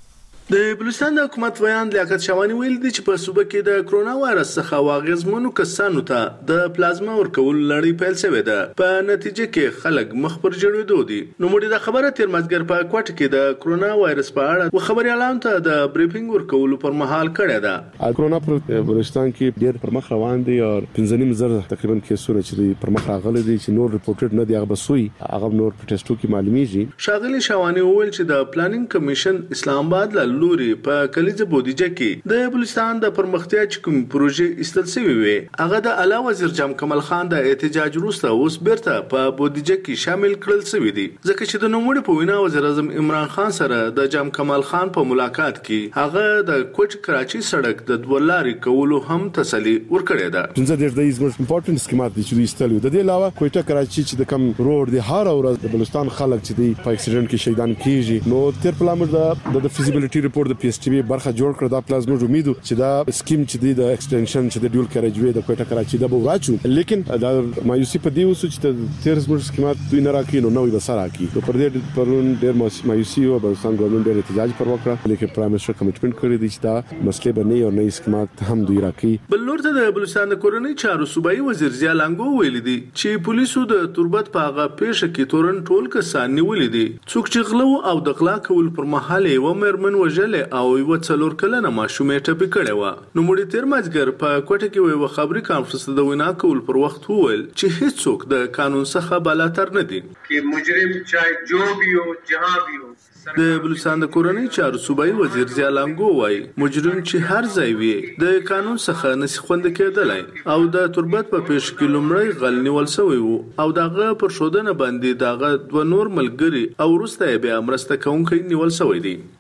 د بلوچستان د حکومت ویان لیاقت شاوانی ویل دي چې په صوبه کې د کرونا وایرس څخه واغزمنو کسانو ته د پلازما ورکول لړۍ پیل شوې ده، په نتیجه کې خلک مخ پر جوړېدو دي. نو موږ د خبره تیر مازګر په کوټه کې د کرونا وایرس په اړه و خبريالان ته د بریفینګ ورکول پر مهال کړه ده. کرونا پر بلوچستان کې ډېر پر مخ روان دي او پنځه نیم زره تقریبا کیسونه چې پر مخ راغلي دي چې نور ریپورټډ نه دي، هغه بسوي هغه نور په ټیسټو کې معلومیږي. شاغلی شاوانی ویل چې د پلانینګ کمیشن اسلام آباد له لوري په کلیزه بودیجه کې د بلوچستان د پرمختیا چې کوم پروژې استل شوی وي هغه د اعلی وزیر جام کمال خان د احتجاج وروسته اوس بیرته په بودیجه کې شامل کړل شوی دي، ځکه چې د نوموړي په وینا وزیر اعظم عمران خان سره د جام کمال خان په ملاقات کې هغه د کوټ کراچي سړک د دولاري کولو هم تسلی ورکړی ده. پنځه ډیر د ایزمر امپورټنت سکیمات دي چې استل د دې علاوه کوټه کراچي چې د کم روډ د هر ورځ د بلوچستان خلک چې دی په اکسیډنټ کې شهیدان کیږي، نو تیر پلان د د فیزیبিলিټي ریپورت د پی ایس ټي برخه جوړ کړ. دا پلاز موږ امیدو چې دا سکیم چې دی د ایکسټنشن چې د ډیول کیریج وی د کوټه کراچي د بوراچو، لیکن دا مایوسی په دی وسو چې د تیر زموږ سکیمات دوی نه راکې نو نوې بسره کی. نو پر دې پرون ډیر مایوسی او بلوچستان ګورنمنت ډیر احتجاج پر وکړه، لیکن پرایم منسٹر کمټمنټ کړی دی چې دا مسلې باندې او نوې سکیمات هم دوی راکې. بل نور ته د بلوچستان د کورنۍ چارو صوبایي وزیر ضیا لنګو ویل دي چې پولیسو د تربت په هغه پیښه کې تورن ټول کسان نیولې دي څوک چې غلو او د غلا کول پر مهال و مرمن وجل او و څلور کلنه ماشومې ټپي کړې و. نو موږ تیر مازګر په کوټه کې یو خبري کانفرنس د وینا کول پر وخت وویل چې هیڅوک د قانون څخه بالاتر نه دي چې مجرم چاہے جو بھی ہو جہاں بھی ہو. د بلوچستان د کورنۍ چارو صوبایي وزیر ضیا لنګو وایي مجرم چې هر ځای وي د قانون څخه نسی خوند کېدلای او د تربت په پیش کې لومړی غل نیول شوی وو او دغه پر شودنه باندې دغه دوه نور ملګری او وروسته بیا مرسته کوونکی نیول شوی دی.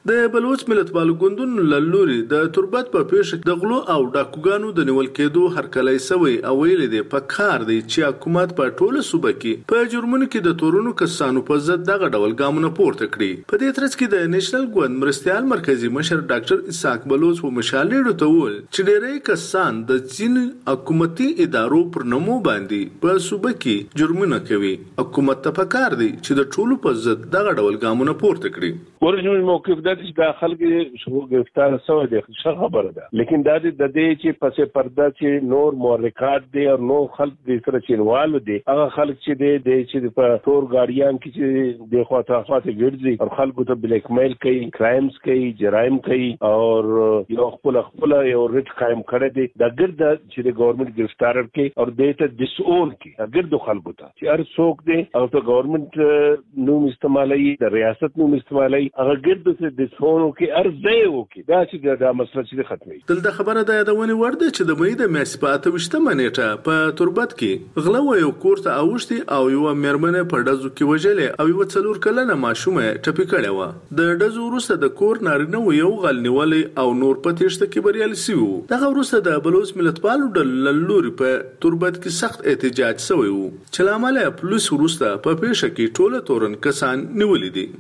د بلوچ ملتپالو ګوندونو له لوري د تربت په پیښه د غلو او ډاکوګانو د نیول کېدو هرکلی سوی او ویل دي په کار دی چې حکومت په ټوله صوبه کې په جرمونو کې د تورونو کسانو په ضد دغه ډول ګامونه پورته کړي. په دې ترڅ کې د نېشنل ګوند مرستيال مرکزی مشر ډاکټر اسحاق بلوچ په مشالې ته وویل چې ډېری کسان د ځینو حکومتي ادارو پر نومو باندې په صوبه کې جرمونه کوي. حکومت ته پکار دی چې د ټولو په ضد دغه ډول ګامونه پورته کړي. ورجمه موقف د چې د خلک شو گرفتار شوی دی ښه خبره ده، لیکن دا د دې چې پسې پرده چې نور محرکات دي او نو خلک د سره چینوالو دي هغه خلک چې دي د چې په تور ګاډیان کې چې د خواته خواته ګرځي او خلکو ته بلیک میل کوي، کرایمز کوي، جرایم کوي او یو خپل خپل یو ریټ قائم کړی دی. دا ګرد چې د ګورنمنت گرفتار کوي او د ته ډیسون کوي ګرد خلکو ته چې هر څوک دی او ته ګورنمنت نوم استعمالوي، د ریاست نوم استعمالوي، هغه ګرد څه ډیسون کوي ارزه وکي. دا چې دا مسله چې ختمي. دلته خبره ده د ونی ورده چې د مې د میاشتې په اته ویشتمه نیټه په تربت کې غلا و یو کور ته اوښتي او یو مېرمنه په ډزو کې وژلې او یو څلور کلنه ماشومه ټپي کړې و. د ډزو وروسته د کور نارینه و یو غل نیولې او نور په تیښته کې بریالي شوي وو. دغه وروسته د بلوچ ملتپالو ډلو له لوري په تربت کې سخت احتجاج شوی وو چې له امله پولیس وروسته په پیښه کې ټوله تورن کسان نیولي دي.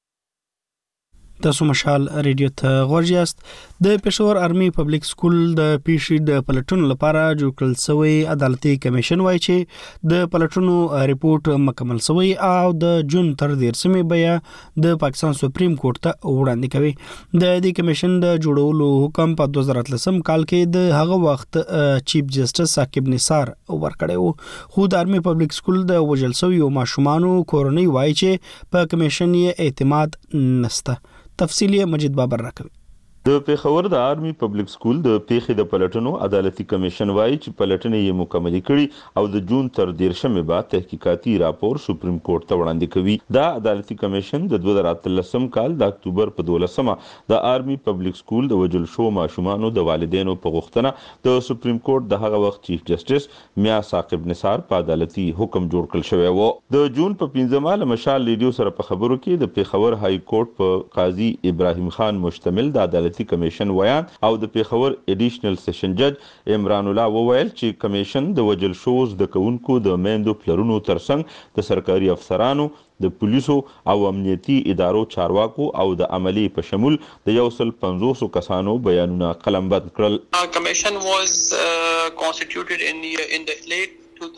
تاسو مشال ریډیو ته غوړیاست. د پېښور آرمي پبلک سکول د پیښې د پلټونو لپاره جوړ کړل شوی عدالتي کمیشن وایي چې د پلټونو ریپورت مکمل شوی او د جون تر دیرشمې بیا د پاکستان سپریم کورټ ته وړاندې کوي. د دې کمیشن د جوړولو حکم په دوه زره اتلسم کال کې د هغه وخت چیف جسټس ثاقب نثار ورکړی و، خو د آرمي پبلک سکول د وژل شویو ماشومانو کورنۍ وایي چې په کمیشن یې اعتماد نشته. تفصیلی مجید بابر راکوي. د پیښور د آرمي پبلک سکول د پیښې د پلټنو عدالتي کمیشن وایي چې پلټنې یې مکمل کړي او د جون تر دیرشمې بعد تحقیقاتي راپور سپریم کورټ ته وړاندې کوي. دا عدالتي کمیشن د دوه زره اتلسم کال د اکتوبر په دولسمه د آرمي پبلک سکول د وژل شو ماشومانو د والدینو په غوښتنه د سپریم کورټ د هغه وخت چیف جسټس میا ثاقب نثار په عدالتي حکم جوړ کړل شوی و. د جون په پنځمه له مشال ریډیو سره په خبرو کې د پیښور های کورټ په قاضي ابراهیم خان مشتمل د عدالتي کمیشن ویان او د پیښور ایډیشنل سیشن جج عمران الله وویل چې کمیشن د وژل شو زده کوونکو د میندو پلرونو ترڅنګ د سرکاري افسرانو، د پولیسو او امنیتي ادارو چارواکو او د عملی په شمول د یو سل پنځوس کسانو بیانونه قلمبند کړل. Commission was uh, constituted in the, in the late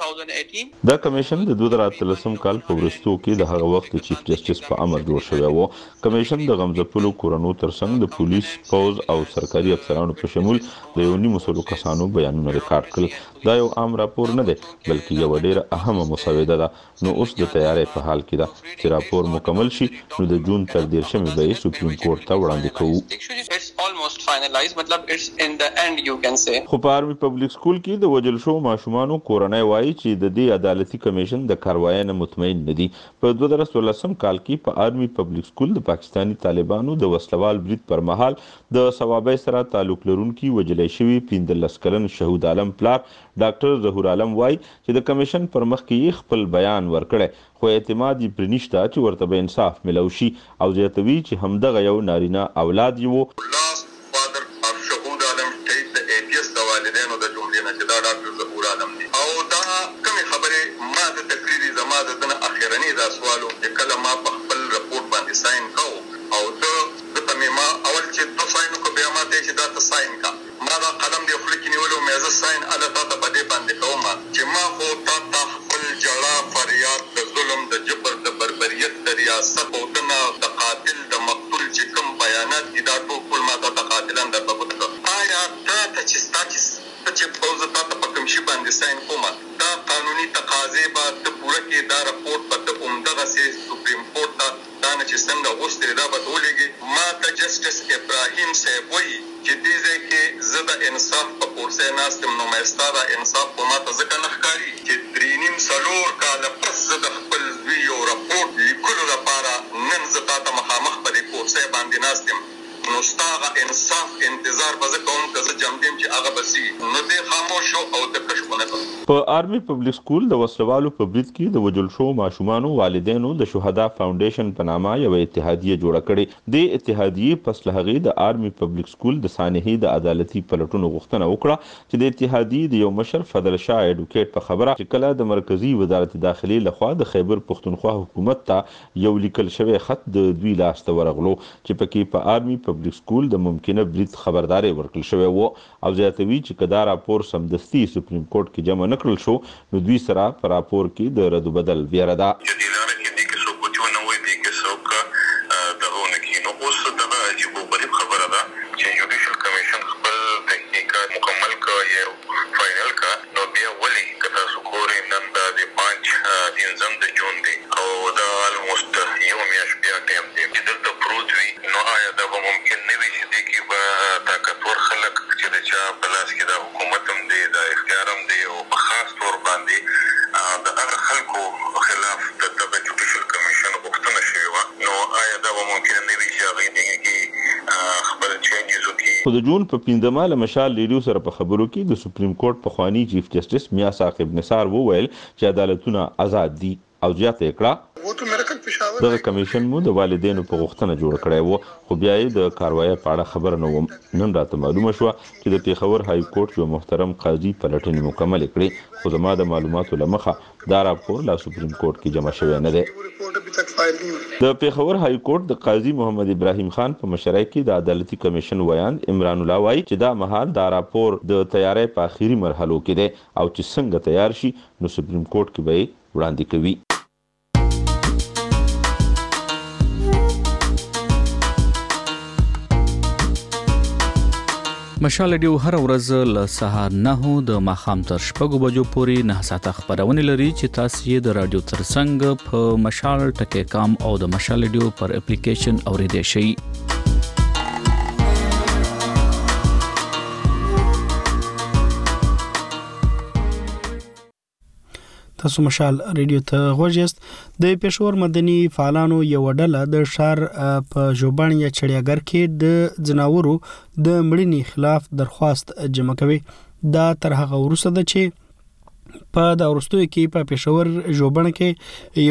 دا کمیشن د دوه زره اتلسم کال په وروستو کې د هغه وخت چیف جسټس په امر جوړ شوی و. کمیشن د غمزپلو کورونو ترڅنګ د پولیس، پوز او سرکاري افسرانو په شمول د یو نیمو سلو کسانو بیانونه ریکارډ کړل. دا یو عام راپور نه دی بلکې یو ډیره اهمه مسوده ده. نو اوس د تیاری په حال کې ده چې راپور مکمل شي نو د جون تر دیرشمې به سپریم کورټ ته وړاندې کوو. almost finalized مطلب it's in the end you can say. خو په آرمي پبلک سکول کې د وژل شو ماشومانو کورنۍ وایي چې د دې عدالتي کمیشن د کاروایی نه مطمئن نه دي. په دوه زره څوارلسم کال کې په آرمي پبلک سکول د پاکستاني طالبانو د وسلوال برید پر مهال د ثوابۍ سره تعلق لرونکي وژل شوي پنځلس کلن شهود عالم پلار ډاکټر ظهور عالم وایي چې د کمیشن پر مخ کې خپل بیان ورکړی خو اعتماد یې پرې نشته چې ورته به انصاف ملو شي او زیاتوي چې همدغه یو نارینه اولاد یې و. ستاغه انصاف انتظار به کوم کزه جمدیم چې هغه بسی نو دې خاموش او د کشفونه په آرمي پبلک سکول د وسلوالو په برید کې د وجل شو ماشومانو والدینو د شهدا فاونډیشن په نامه یو اتحادیه جوړه کړې د اتحادیه پس له هغې د آرمي پبلک سکول د سانحې د عدالتي پلټونو غوښتنه وکړه چې د اتحادیې د یو مشر فضل شاه ایډوکیټ په خبره چې کله د مرکزی وزارت داخلي لخوا د خیبر پښتونخوا حکومت ته یو لیکل شوی خط د دوی لاس ته ورغلو چې پکې په آرمي پبلک سکول د ممکنه برید خبرداري ورکړل شوی و او زیاتوي چې کدا راپور سمدستي سپریم کورټ کې جمع نکړل شو نو دوی سره په راپور کې د رد بدل ویره ده. خو د جون په پنځمه له مشال ریډیو سره په خبرو کې د سپریم کورټ پخوانی چیف جسټس میا ثاقب نثار وویل چې عدالتونه آزاد دي او زیاته کړه دغه کمیشن مو د والدینو په غوښتنه جوړ کړی و خو بیا یې د کاروایی په اړه خبر نه وم نن راته معلومه شوه چې د پیښور های کورټ یو محترم قاضي پلټنې مکمل کړې خو زما د معلوماتو له مخه دا راپور لا سپریم کورټ کې جمع شوی نه دی. د پیښور های کورټ د قاضي محمد ابراهیم خان په مشرۍ کې د عدالتي کمیشن ویاند عمران الله وایي چې دا مهال دا راپور د تیاری په اخیری مرحلو کې دی او چې څنګه تیار شي نو سپریم کورټ کې به وړاندې کوي. مشال ډیو هر ورځ له سهار نه د ماخام تر شپږو بجو پورې نه ساعته خبرونه لري چې تاسو یې د رادیو ترڅنګ په مشال ټکی کام او د مشال ډیو پر اپلیکیشن اوریدئ شئ. تاسو مشال ریډیو ته غوږیاست. د پېښور مدني فعالانو یو ډله د شهر په ژوبڼ یا چړیاګر کې د ځناورو د مړینې خلاف درخواست جمع کوي. دا تر هغه وروسته ده چې په د اورستوي کې په پېښور ژوبڼ کې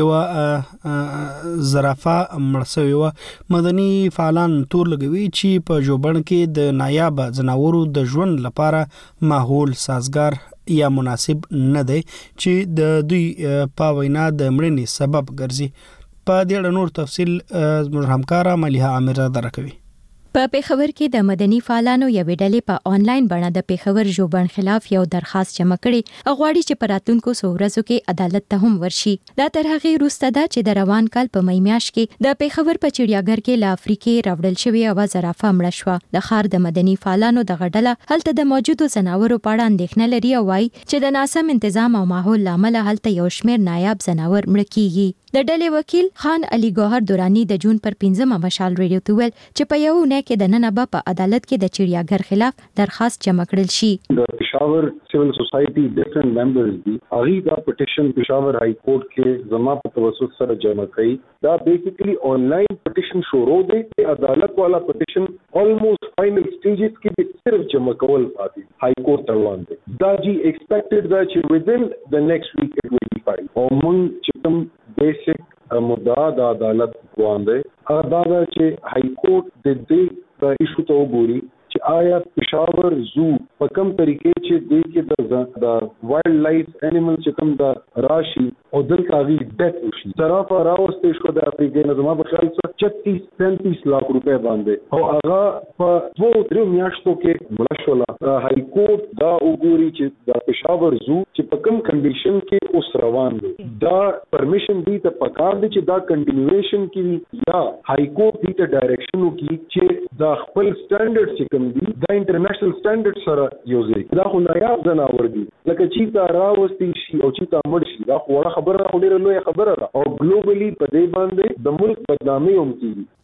یو زرافه مړ شوی و. مدني فعالان تور لګوي چې په ژوبڼ کې د نایاب ځناورو د ژوند لپاره ماحول سازگار یا مناسب نه دی چې د دوی په وینا د مړینې سبب ګرځي. په دې اړه نور تفصیل زموږ همکاره ملیحه عامر درکوي. په پیښور کې د مدني فعالانو یوې ډلې په آنلاین بڼه د پیښور ژوبڼ خلاف یو درخواست جمع کړي او غواړي چې په راتلونکو څو ورځو کې عدالت ته هم ورشي. دا تر هغې وروسته ده چې د روان کال په می میاشت کې د پیښور په چړیاګر کې له افریقې راوړل شوې یوه زرافه مړه شوه. د ښار د مدني فعالانو دغه ډله هلته د موجودو ځناورو په اړه اندېښنه لري او وایي چې د ناسم انتظام او ماحول له امله هلته یو شمېر نایاب ځناور مړه کیږي. د ډلې وکیل خان علي ګوهر دورانی د جون پر پنځمه مشال ریډیو ته ویل چې په یو نه کې د نن به په عدالت کې د چړیاګر خلاف درخواست جمع کړل شي. د پېښور سیول سوسایټي ډیفرنٹ ممبرز دي هغه دا پټیشن پېښور های کورټ کې زما په توسط سره جمع کړي. دا بیسیکلی آنلاین پټیشن شروع دی. عدالت والا پټیشن almost final stages کې صرف جمع کول پاتې های کورټ ته وړاندې. دا جی ایکسپیکټډ دا چې within the next week it will be filed. او موږ چې کوم بیسیک مدعا د عدالت وړاندې هغه دا چې های کورټ د دې په ایشو ته وګوري چې آیا پېښور زو په کوم طریقې چې د کې د وایلډ لایف انیمل چې کوم د راشي او دلته غي ډیت وشي طرفه راوستې شو د افریقې نه زما په خیال څه چتیس پینتیس لاک روپے باندې او هغه په دوه درې میاشتو کې ملشولا های کورټ دا وګوري چې د پېښور زو چې په کوم کنډیشن کې اوس روان دی دا پرمیشن دی ته پکار دی چې دا کنټینیویشن کې یا های کورټ دی ته ډایرکشن وکړي چې دا خپل سټانډرډ چې کوم دی دا انټرنیشنل سټانډرډ سره یوځي. دا خو نایاب ځناور دي لکه چې تا راوستي شي او چې تا مړ شي دا خو خبره خو ډیره لویه خبره ده او ګلوبلی په دې باندې د ملک بدنامي هم کیږي.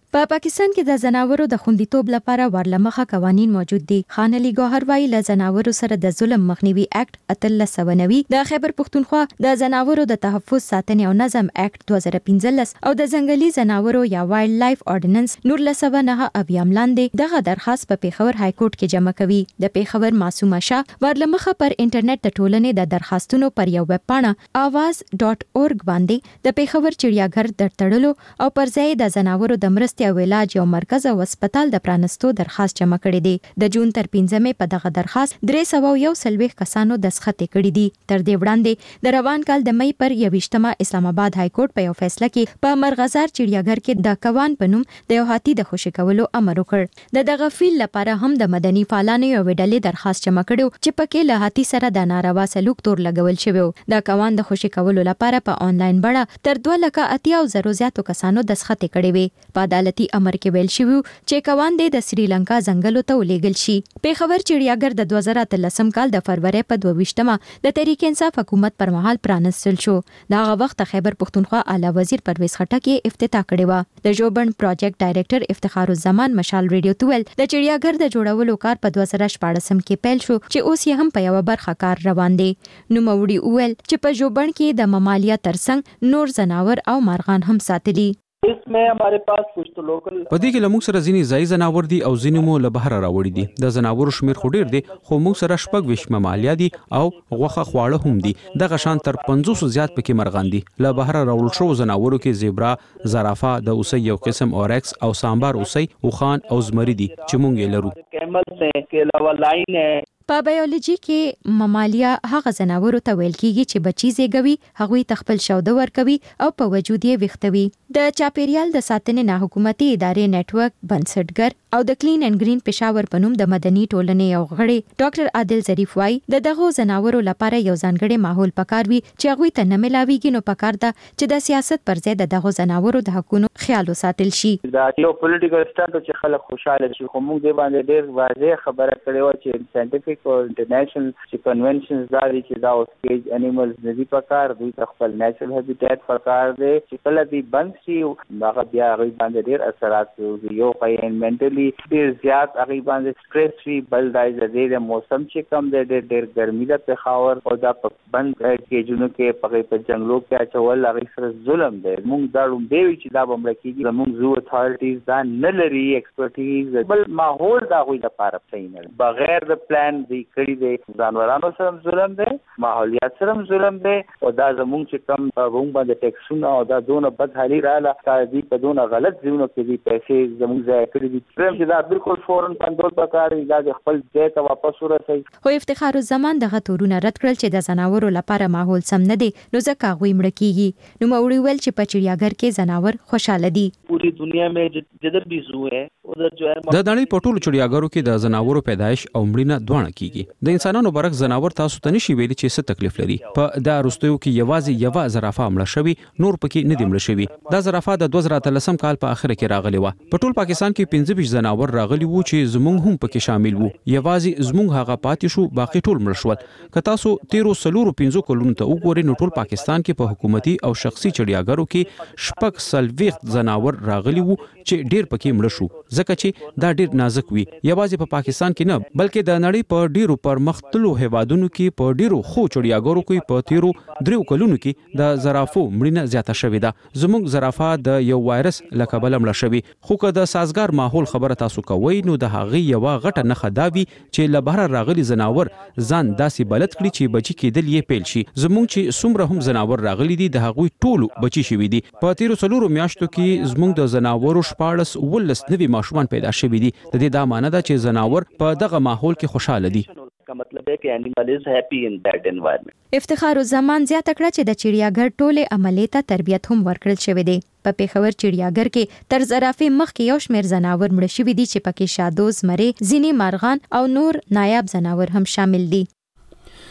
په پا پاکستان کې د زناورو د خوندیتوب لپاره ورلمخه قوانين موجود دي. خان علي ګوهر وايي ل زناورو سره د ظلم مخنیوي اکټ اتلس سوه نوي، د خیبر پښتونخوا د زناورو د تحفظ ساتنې او نظم اکټ دوه زره پنځلس او د ځنګلي زناورو یا وایلډ لایف اورډیننس نور لسوه نه اویام لاندې دغه درخواست په پیښور های کورټ کې جمع کوي. د پیښور معصومه شاه ورلمخه پر انټرنیټ د ټولنې د درخواستونو پر یو ویب پاڼه اواز ډاٹ اورګ باندې د پیښور چړیاګر د تړلو او پر ځای د زناورو د مرستې او علاج یو مرکز او هسپتال د پرانستو درخواست جمع کړی دی. د جون تر پنځمې په دغه درخواست درې سوه یو سلويخ کسانو دسخط کړي دي. تر دې وړاندې د روان کال د مې پر یوویشتمه اسلام آباد های کورټ په یو فیصله کې په مرغزار چړیاګر کې د کوان په نوم د یو هاتي د خوشي کولو امر وکړ. د دغه فیل لپاره هم د مدني فعالانو یو ډلې درخواست جمع کړو چې پکې له هاتي سره د ناروا سلوک تور لګول شوی. د کوان د خوشي کولو لپاره په آنلاین بڼه تر دوه لکه اتیا او زرو زیاتو کسانو دسخط کړي وي. په عدالتي امر کې ویل شوی چې کوان د سریلانکا ځنګلو ته ولېږل شي. پیښور چړیاګر د دوه زره اتلسم کال د فروری په دوه ویشتمه د تحریک انصاف حکومت پر مهال پرانستل شو. دغه وخت خیبر پښتونخوا اعلی وزیر پرویز خټک افتتاح کړی و. د جوبن پروجیکټ ډایریکټر افتخار الزمان مشال ریډیو تویل د چړیاګر د جوړولو کار په دوه زره شپاړسم کې پیل شو چې اوس یې هم په یو برخه کار روان دی. نو موړي وویل چې په جوبن کې د ممالیا ترڅنګ نور زناور او مارغان هم ساتلي. इसमें हमारे पास कुछ तो लोकल پدې کې لموږ سره ځینی ځای زناور دي او ځینی مو له بهر راوړي دي. د زناورو شمیر خو ډیر دي خو موږ سره شپږ ویش ممالیا دي او غوخه خواړه هم دي. دغه شان تر پنځوس زیات پکې مرغان دي. له بهر راوړل شو زناورو کې زیبرا، زرافه، د اوسۍ یو قسم اورکس او سامبار اوسۍ او خان او زمری دي چې موږ یې لرو. کیمل سے کے علاوه لاین ہے. په بایولوژي کې ممالیا هغه زناورو ته ویل کیږي چې بچي زیږوي، هغوی تخپل شوده ورکوي او په وجود یې ویختوي. د چاپیریال د ساتنې نه حکومتي ادارې نتورک بنسټګر او د کلین اینڈ گرین پېښور په نوم د مدني ټولنې یو غړی ډاکټر عادل ظریف وايي د دغه زناورو لپاره یو ځانګړی ماحول پکار وي چې هغوی ته نه ملاويږي. نو پکار ده چې د سیاست پر ځای د دغه زناورو د حقونو خیال وساتل شي. دا یو پولیټیکل سټاټ چې خلک خوشاله شي خو موږ دې باندې ډېر واضح خبره کړې و چې ساينټیفیک او انټرنیشنل چې کنونشنز دا دي چې دا اوس کېج انیملز ندي پکار دوی خپل نیچرل هابیټیټ پکار دي چې کله دې بند شي هغه بیا غوي باندې ډېر اثرات کوي. یو قاین منټلی ډېر زیات هغه باندې سټریس وی بل دای د موسم چې کم دی ډېر ډېر ګرمي ده په خاور او دا په بند کېجونو کې په په جنگلو کې اچول هغه سره ظلم دی. موږ دا لوم دی چې دا بمړکیږي موږ زو اتھارټیز دا نه لري ایکسپرټیز بل ماحول دا غوي لپاره صحیح نه بغیر د پلان دی کړی دی. ځانورانو سره ظلم دی، ماحولیات سره ظلم دی او دا زموږ چې کم روم باندې ټیکسونه او دا دونه بد حالي رااله چې په دونه غلط ځینو کې دي پیسې زموږ ځای کړی دي چې دا بالکل فورن کنټرول پکار دی دا خپل ځای ته واپس ورسي. خو افتخار الزمان دغه تورونه رد کړل چې د زناورو لپاره ماحول سم نه دی نو ځکه غوي مړ کیږي. نو موړي ویل چې په چړیاګر کې زناور خوشاله دي. پوری دنیا में जिधर भी زو है उधर जो है د دړې پټول چړیاګرو کې د زناورو پیدایش او مړینه دوه کیږي. د انسانانو برعکس زناور تاسو ته نشي ویلي چې څه تکلیف لري. په دا رستیو کې یوازې یو زرافه مړه شوی نور پکې نه دی مړه شوی. دا زرافه د دوه زره اتلسم کال په اخر کې راغلی و. په ټول پاکستان کې پنځه ویشت زناور راغلي وو چې زمونږ هم پکې شامل وو. یوازې زمونږ هغه پاتې شو باقي ټول مړه شول. که تاسو تیرو سلورو پنځو کلونو ته وګورئ نو ټول پاکستان کې په حکومتي او شخصي چړیاګرو کې شپږ سلويخت زناور راغلي وو چې ډیر پکې مړه شو ځکه چې دا ډیر نازک وي. یوازې په پاکستان کې نه بلکې د نړۍ په ډیرو پرمختللو هیوادونو کې په ډیرو خو چړیاګرو کې په تیرو دریو کلونو کې د زرافو مړینه زیاته شوې ده. زموږ زرافه د یو وایرس له کبله مړه شوې. خو که د سازګار ماحول خبره تاسو کوئ نو د هغې یوه غټه نښه دا وي چې له بهره راغلي زناور ځان داسې بلد کړي چې بچي کېدل یې پیل شي. زموږ چې څومره هم زناور راغلي دي د هغوی ټولو بچي شوي دي. په تیرو څلورو میاشتو کې زموږ د زناورو شپاړس اوولس نوي ماشومان پیدا شوي دي. د دې دا معنی ده چې زناور په دغه ماحول کې خوشاله دي. کا مطلب ہے کہ انیمل از هیپی ان دیٹ انوایرنمنت. افتخار الزمان زیاته کړه چې د چړیاګر ټوله عملیه ته تربیت هم ورکړل شوې ده. په پیښور چړیاګر کې تر زرافه مخ کې یو شمېر زناور مړ شوي دي چې پکې شادوز، مری، ځینې مارغان او نور نایاب زناور هم شامل دي.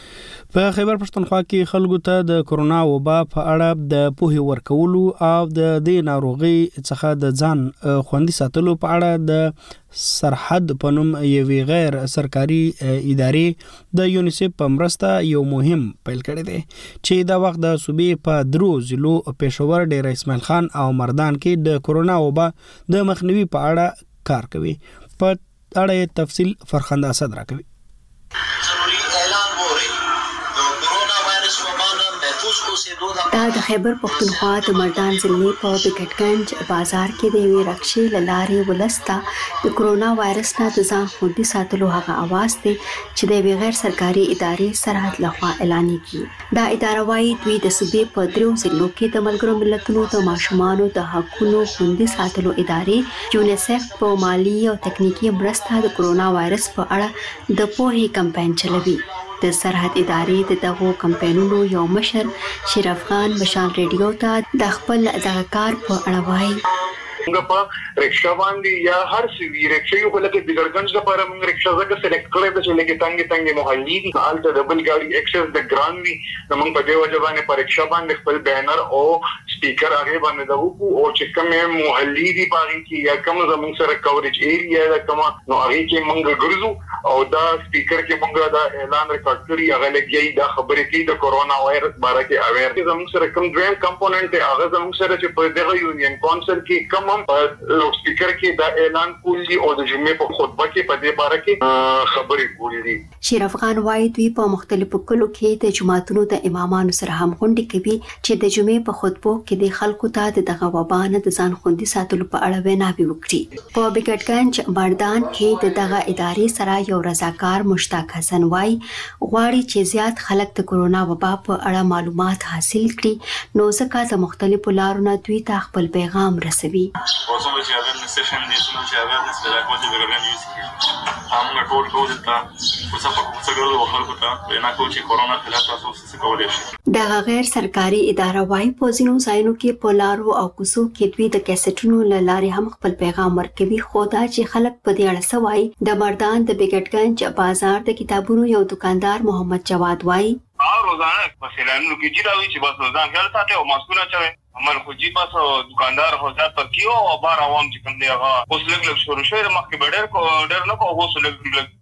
په خیبر پښتونخوا کې خلکو ته د کرونا وبا په اړه د پوهې ورکولو او د دې ناروغي څخه د ځان خوندي ساتلو په اړه د سرحد په نوم یوې غیر سرکاري ادارې د یونیسف په مرسته یو مهم پیل کړی دی چې دا وخت د صوبې په درو ضلعو پېښور، ډېر اسماعیل خان او مردان کې د کرونا وبا د مخنیوي په اړه کار کوي. په اړه تفصیل فرخنده اسد راکوي. دا د خیبر پښتونخوا د مردان ضلع په بګټګنج بازار کې د یوې رکشې له لارې ولسته د کرونا وایرس نه د ځان خوندي ساتلو هغه اواز دی چې د یوې غیر سرکاري ادارې سرحد لخوا اعلان کړي. دا اداره وايي دوی د صوبې په درو ضلعو کې د ملګرو ملتونو د ماشومانو د حقونو خوندي ساتلو ادارې یونیسف په مالی او تکنیکی مرسته د کرونا وایرس په اړه د پوهې کمپاین چلوي. د سرحد ادارې د دغو کمپاینونو یو مشر شرف خان مشال ریډیو ته د خپل دغه کار په اړه وایي. موږ په رکشا باندې یا هر څه وی رکشا یو بل کې بګړګنج لپاره موږ رکشا ځکه سلیکټ کړې ده چې لکه څنګه څنګه محلي دي حالت ډبل ګاډي اکسس د ګران وی نو موږ په دې وجه باندې په رکشا باندې خپل بینر او سپیکر هغه باندې د وکو او چې کوم محلي دي پاره کې یا کوم زموږ سره کورج ایریا دا کوم نو هغه کې موږ ګرځو او دا سپیکر کې موږ دا اعلان ریکارډ کړی هغه لګي دا خبرې کوي د کرونا وایرس باره کې اویر دي زموږ سره کوم دویم کمپوننت هغه زموږ سره چې په دغه یونین کونسل کې کوم هم لوډ سپیکر کې دا اعلان کولی او د جمعې په خطبه کې په دې باره کې خبرې کولی. شرف خان وايي دوی په مختلفو کلو کې د جماعتونو د امامانو سره هم غونډې کوي چې د جمعې په خطبو کې د خلکو ته د دغه وبا نه د ځان خوندي ساتلو په اړه ویناوي وکړي. په بګټګنج مردان کې د دغه ادارې سره یو رضاکار مشتاق حسن وايي غواړي چې زیات خلک د کرونا وبا په اړه معلومات حاصل کړي نو ځکه د مختلفو لارو نه دوی ته خپل پیغام رسوي. Osoba چې اورنس سیشن دي څنګه چې اورنس د راکول د ګرګن یوز کیږي هغه ټول کوز ته څه په څه ګرځو خلکو ته نه کوم چې کرونا خلاف تاسو څه کولای شي. دا غیر سرکاري اداره وايي په ځینو ځایونو کې په لارو او کوڅو کې دوی د کیسټونو له لارې هم خپل پیغام ورکوي. خو دا چې خلک په دې اړه څه وايي د مردان د بګټګنج بازار د کتابونو یو دکاندار محمد جواد وايي روزانه مثلا نو کې چې راوي چې بس روزانه خیال ساتي او ماسکونه چوي عمل خو جی بس دکاندار هو ځات پر کیو او بار عوام چې کوم دی هغه اوس لګ لګ شروع شوی مخکې بډر کو ډر نه کو اوس لګ لګ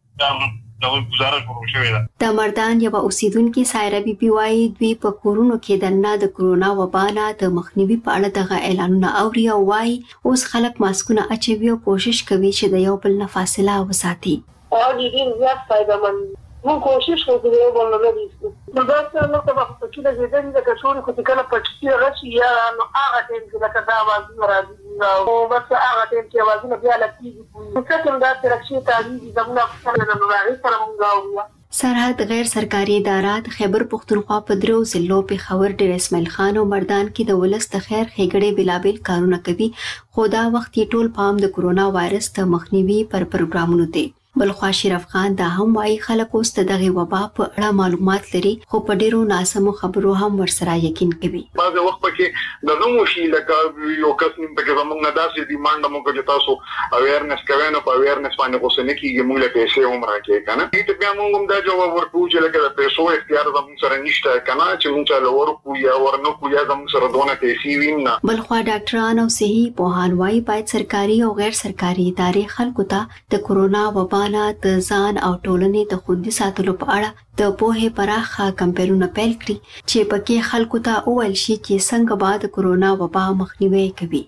دا گزارش شروع شوی ده. د مردان یو اوسیدونکو سایره بي بي وايي دوی په کورونو کې د نه د کرونا وبا نه د مخنیوي په اړه دغه اعلانونه اوري او وايي اوس خلک ماسکونه اچوي او کوشش کوي چې د یو بل نه فاصله وساتي. او دې زیات فائدہ مند مون کوشش کوو یو بل نه دي نو دا څه نو په خپل کې د دې د کښوري خو کله پټي راشي یا نو هغه ټیم کې لکه دا وازونه راځي او بس هغه ټیم کې وازونه بیا لکېږي نو څنګه دا ترشي تعلیمي زموږ خپل نه راغی سره مونږ سرحد غیر سرکاري ادارات خیبر پښتونخوا په درو ضلعو پېښور، ډېر اسماعیل خان او مردان کې د ولس د خیر ښېګړې بلابل کارونه کوي خو دا وخت یې ټول پام د کرونا وایرس ته مخنیوي پر پروګرامونو دی. بلخوا شرف خان دا هم وايي خلک اوس د دغه وبا په اړه معلومات لري خو په ډیرو ناسمو خبرو هم ورسره یقین کوي. بعض وخت کې د نومو شي لکه یو کس نیم په زمونږ نه داسې ډیماند مو کوي تاسو اویرنس کوي نو په اویرنس باندې اوس نه کیږي موږ له پیسې عمر کې کنه دې بیا موږ هم دا جواب ورکو چې لکه د پیسو اختیار زموږ سره نشته کنه چې موږ له ورکو یا ورنو کو یا زموږ سره دونه پیسې وینم. بلخوا ډاکټران او صحي پوهان وايي باید سرکاري او غیر سرکاري ادارې خلکو ته د کرونا وبا نه د ځان او ټولنې د خوندي ساتلو په اړه د پوهې پراخه کمپاینونه پیل کړي چې پکې خلکو ته وویل شي چې څنګه به د کرونا وبا مخنیوي کوي.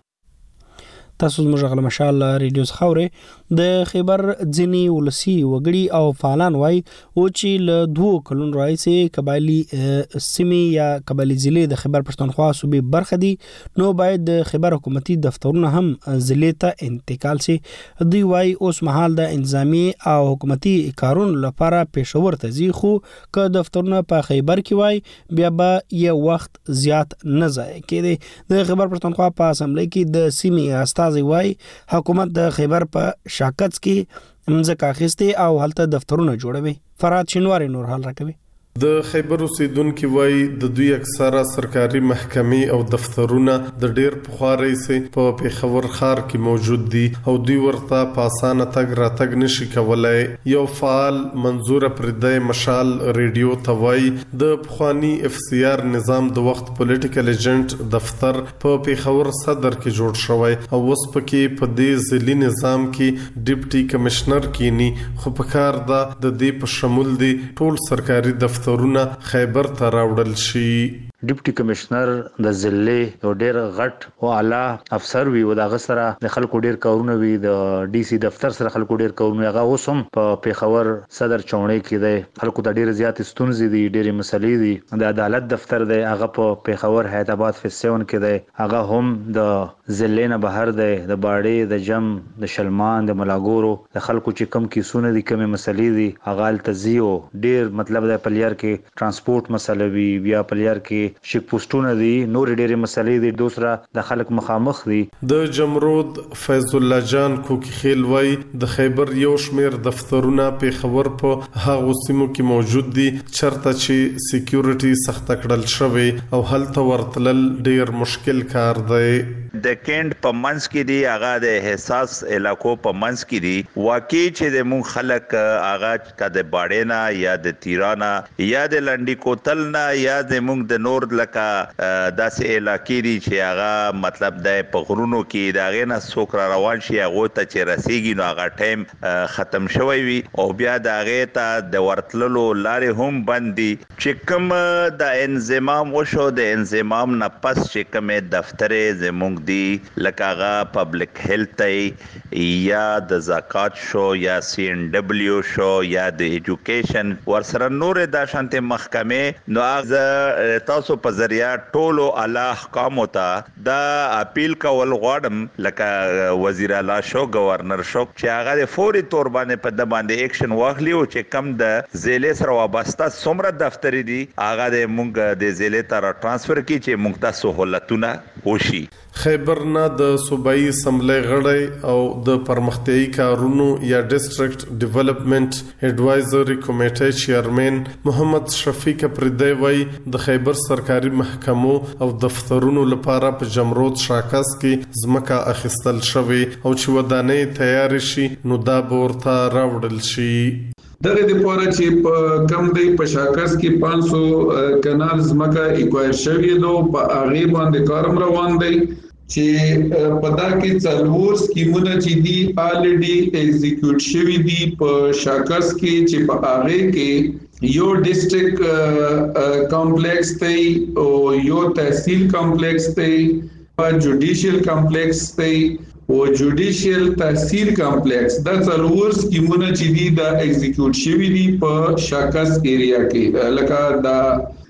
تاسو زموږ غل مشال ریډیو خاورې د خیبر ځینی ولسی وګړي او فعالان وای او چې له دوه کلون راځي قبایلی سیمه یا قبایلی ضلع د خیبر پښتونخوا صوبې برخه دي نو باید د خیبر حکومتي دفترونه هم ضلع ته انتقال شي. دوی وای اوس مهال د انتظامی او حکومتي کارونو لپاره پېښور ته ځي خو که دفترونه په خیبر کې وای بیا به یو وخت زیات نه ځای کېږي. د خیبر پښتونخوا په اسمبلی کې د سیمه استاد وای حکومت د خیبر په شاکت کې مځکه اخیستې او هلته دفترونه جوړوي. فراد شینواری نور حال راکوي. د خیبر اوسیدونکو وای د دوی اکثره سرکاري محکمې او دفترونه د ډیر پخواري سي په پیښور ښار کې موجود دي او دوی ورته په اسانه تګ راتګ نشي کولای. یو فعال منظور پردای مشال ریډیو توای د پخوانی اف سی آر نظام د وخت پولیټیکل ایجنټ دفتر په پیښور صدر کې جوړ شوی او اوس پکې په دې ځلي نظام کې ډیپټي کمشنر کینی خو په کار دا د دې په شمول دي ټول سرکاري دفتر ترونه خیبر ته راوړل شي. ډیپټي کمشنر د ضلع یو ډیر غټ او اعلی افسر وي او د غسره د خلکو ډیر کارونه وي د ډي سي دفتر سره خلکو ډیر کارونه هغه اوسم په پیښور صدر چونړې کې دی خلکو ته ډیر زیات ستونزې دي ډیر مسلې دي. د عدالت دفتر دی هغه په پیښور حیدرآباد فیسون کې دی هغه هم د ضلع نه بهر دی د باړې د جم د شلمان د ملاګورو د خلکو چې کم کیسونه دي کم مسلې دي هغه التزیو ډیر مطلب د پلیار کې ترانسپورت مسله وي بیا پلیار کې شیک پوسټونه دي نور ډېرې مسلې دي دوسرا د خلک مخامخ دي. د جمرود فیض الله جان کوکی خیل وای د خیبر یو شمیر دفترونه په خبر په هغه سیمو کې موجود دي چرته چې سکیورټي سخت کړل شوی او هلته ورتلل ډېر مشکل کار دی. د کیند په منځ کې دی هغه د حساس علاقو په منځ کې دی واقعي چې د مون خلک هغه کده باډینا یا د تیرانا یا د لنډی کوتل نه یا د مونږ د نور لکه داسې علاقې دي چې هغه مطلب د پغرونو کې دا غنه څوک را روان شي هغه ته چې رسیږي نو هغه ټایم ختم شوی وي او بیا دا غه ته د ورتللو لارې هم بندي چې کوم د انضمام وشو د انضمام نه پس چې کوم دفتر زمونږ دی لکه هغه پبلک هیلث یا د زکات شو یا سی ان ډبلیو شو یا د ایجوکیشن ورسره نور د شانته محکمه نو هغه تاسو په ذریعہ ټولو اعلی احکام ته دا اپیل کول غواړم لکه وزیر اعلی شو گورنر شو چې هغه د فوري تور باندې په د باندې اکشن واخلي او چې کم د ضلع سره وابسته څومره دفتر دي هغه د مونږ د ضلع ته ترانسفر کی چې مونږ ته سہولتونه وشي. خیبر نه د صوبایي اسمبلی غړی او د پرمختیايي کارونو یا ډیسټریکټ ډیولپمنٹ ایڈوایزري کمیټې چیرمن محمد شفیق پردی وای د خیبر سرکاري محکمو او دفترونو لپاره په جمرود شاکس کې ځمکه اخیستل شوی او چې ودانۍ تیار شي نو دا ورته راوړل شي. دغه د پوره چې په کم دی په شاکس کې پانچ سو کانال زمکا ایکوایر شوی دو په هغه باندې کارم روان دی چې په دا کې څلور سکیمونه چې دي الریډي ایگزیکیوټ شوی دي په شاکس کې چې په هغه کې یو ډیسټریکټ کمپلیکس دی او یو تحصیل کمپلیکس دی او جوډیشل کمپلیکس دی او جوډیشل تحصیل کمپلیکس دا څلور سکیمونه چې دي دا ایگزیکیوټ شوی دي په شاکس ایریا کې لکه دا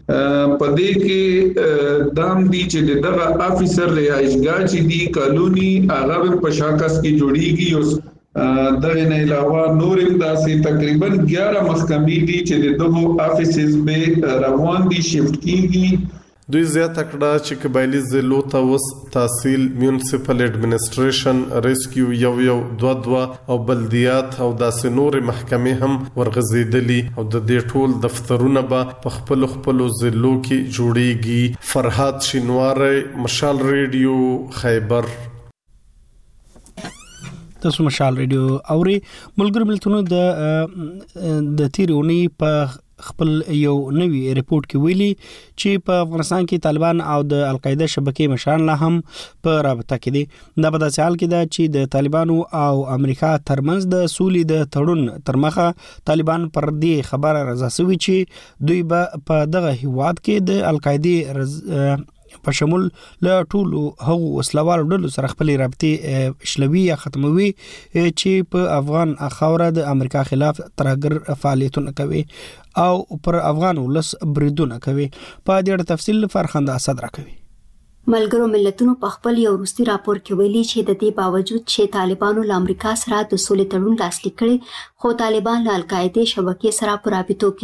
پدې کې دام دي چې دغه افیسر رهایشګاه چې دي کالونی هغه په شاکس کې جوړیږي او دغه نه علاوه نور امداسي تقریبا ګیارہ محکمې دي چې دغه افیسز به روان دي شفت کیږي. دوی زیاته کړه چې قبایلی ضلعو ته اوس تحصیل میونسپل ایڈمنسټریشن ریسکیو یو یو دوه دوه او بلدیات او داسې نورې محکمې هم ورغځېدلي او د دې ټول دفترونه به په خپلو خپلو ضلعو کې جوړیږي. فرهاد شینواری، مشال ریډیو، خیبر. تاسو مشال ریډیو اوري. ملګری ملتونو د د تیرونی په خپل یو نوی ریپورت کې ویلي چې په افغانستان کې طالبان او د القاعده شبکې مشران لا هم په رابطه کې دي. دا په داسې حال کې ده چې د طالبانو او امریکا ترمنځ د سولې د تړون ترمخه طالبان پر دې خبره رضا شوي چې دوی به په دغه هیواد کې د القاعده رز... په شمول له ټولو هغو وسلوالو ډلو سره خپل رابطې شلوي یا ختموي چې په افغان خاوره د امریکا خلاف ترګر فعالیتونه کوي او پر افغان ولس بریدونه کوي. په دې اړه تفصیل فرخنده اسد راکوي. ملګرو ملتونو په خپل یو وروستي راپور کې ویلي چې د دې باوجود چې طالبانو له امریکا سره د سولې تړون لاسلیک کړي خو طالبان له القاعده شبکې سره په رابطو کې دي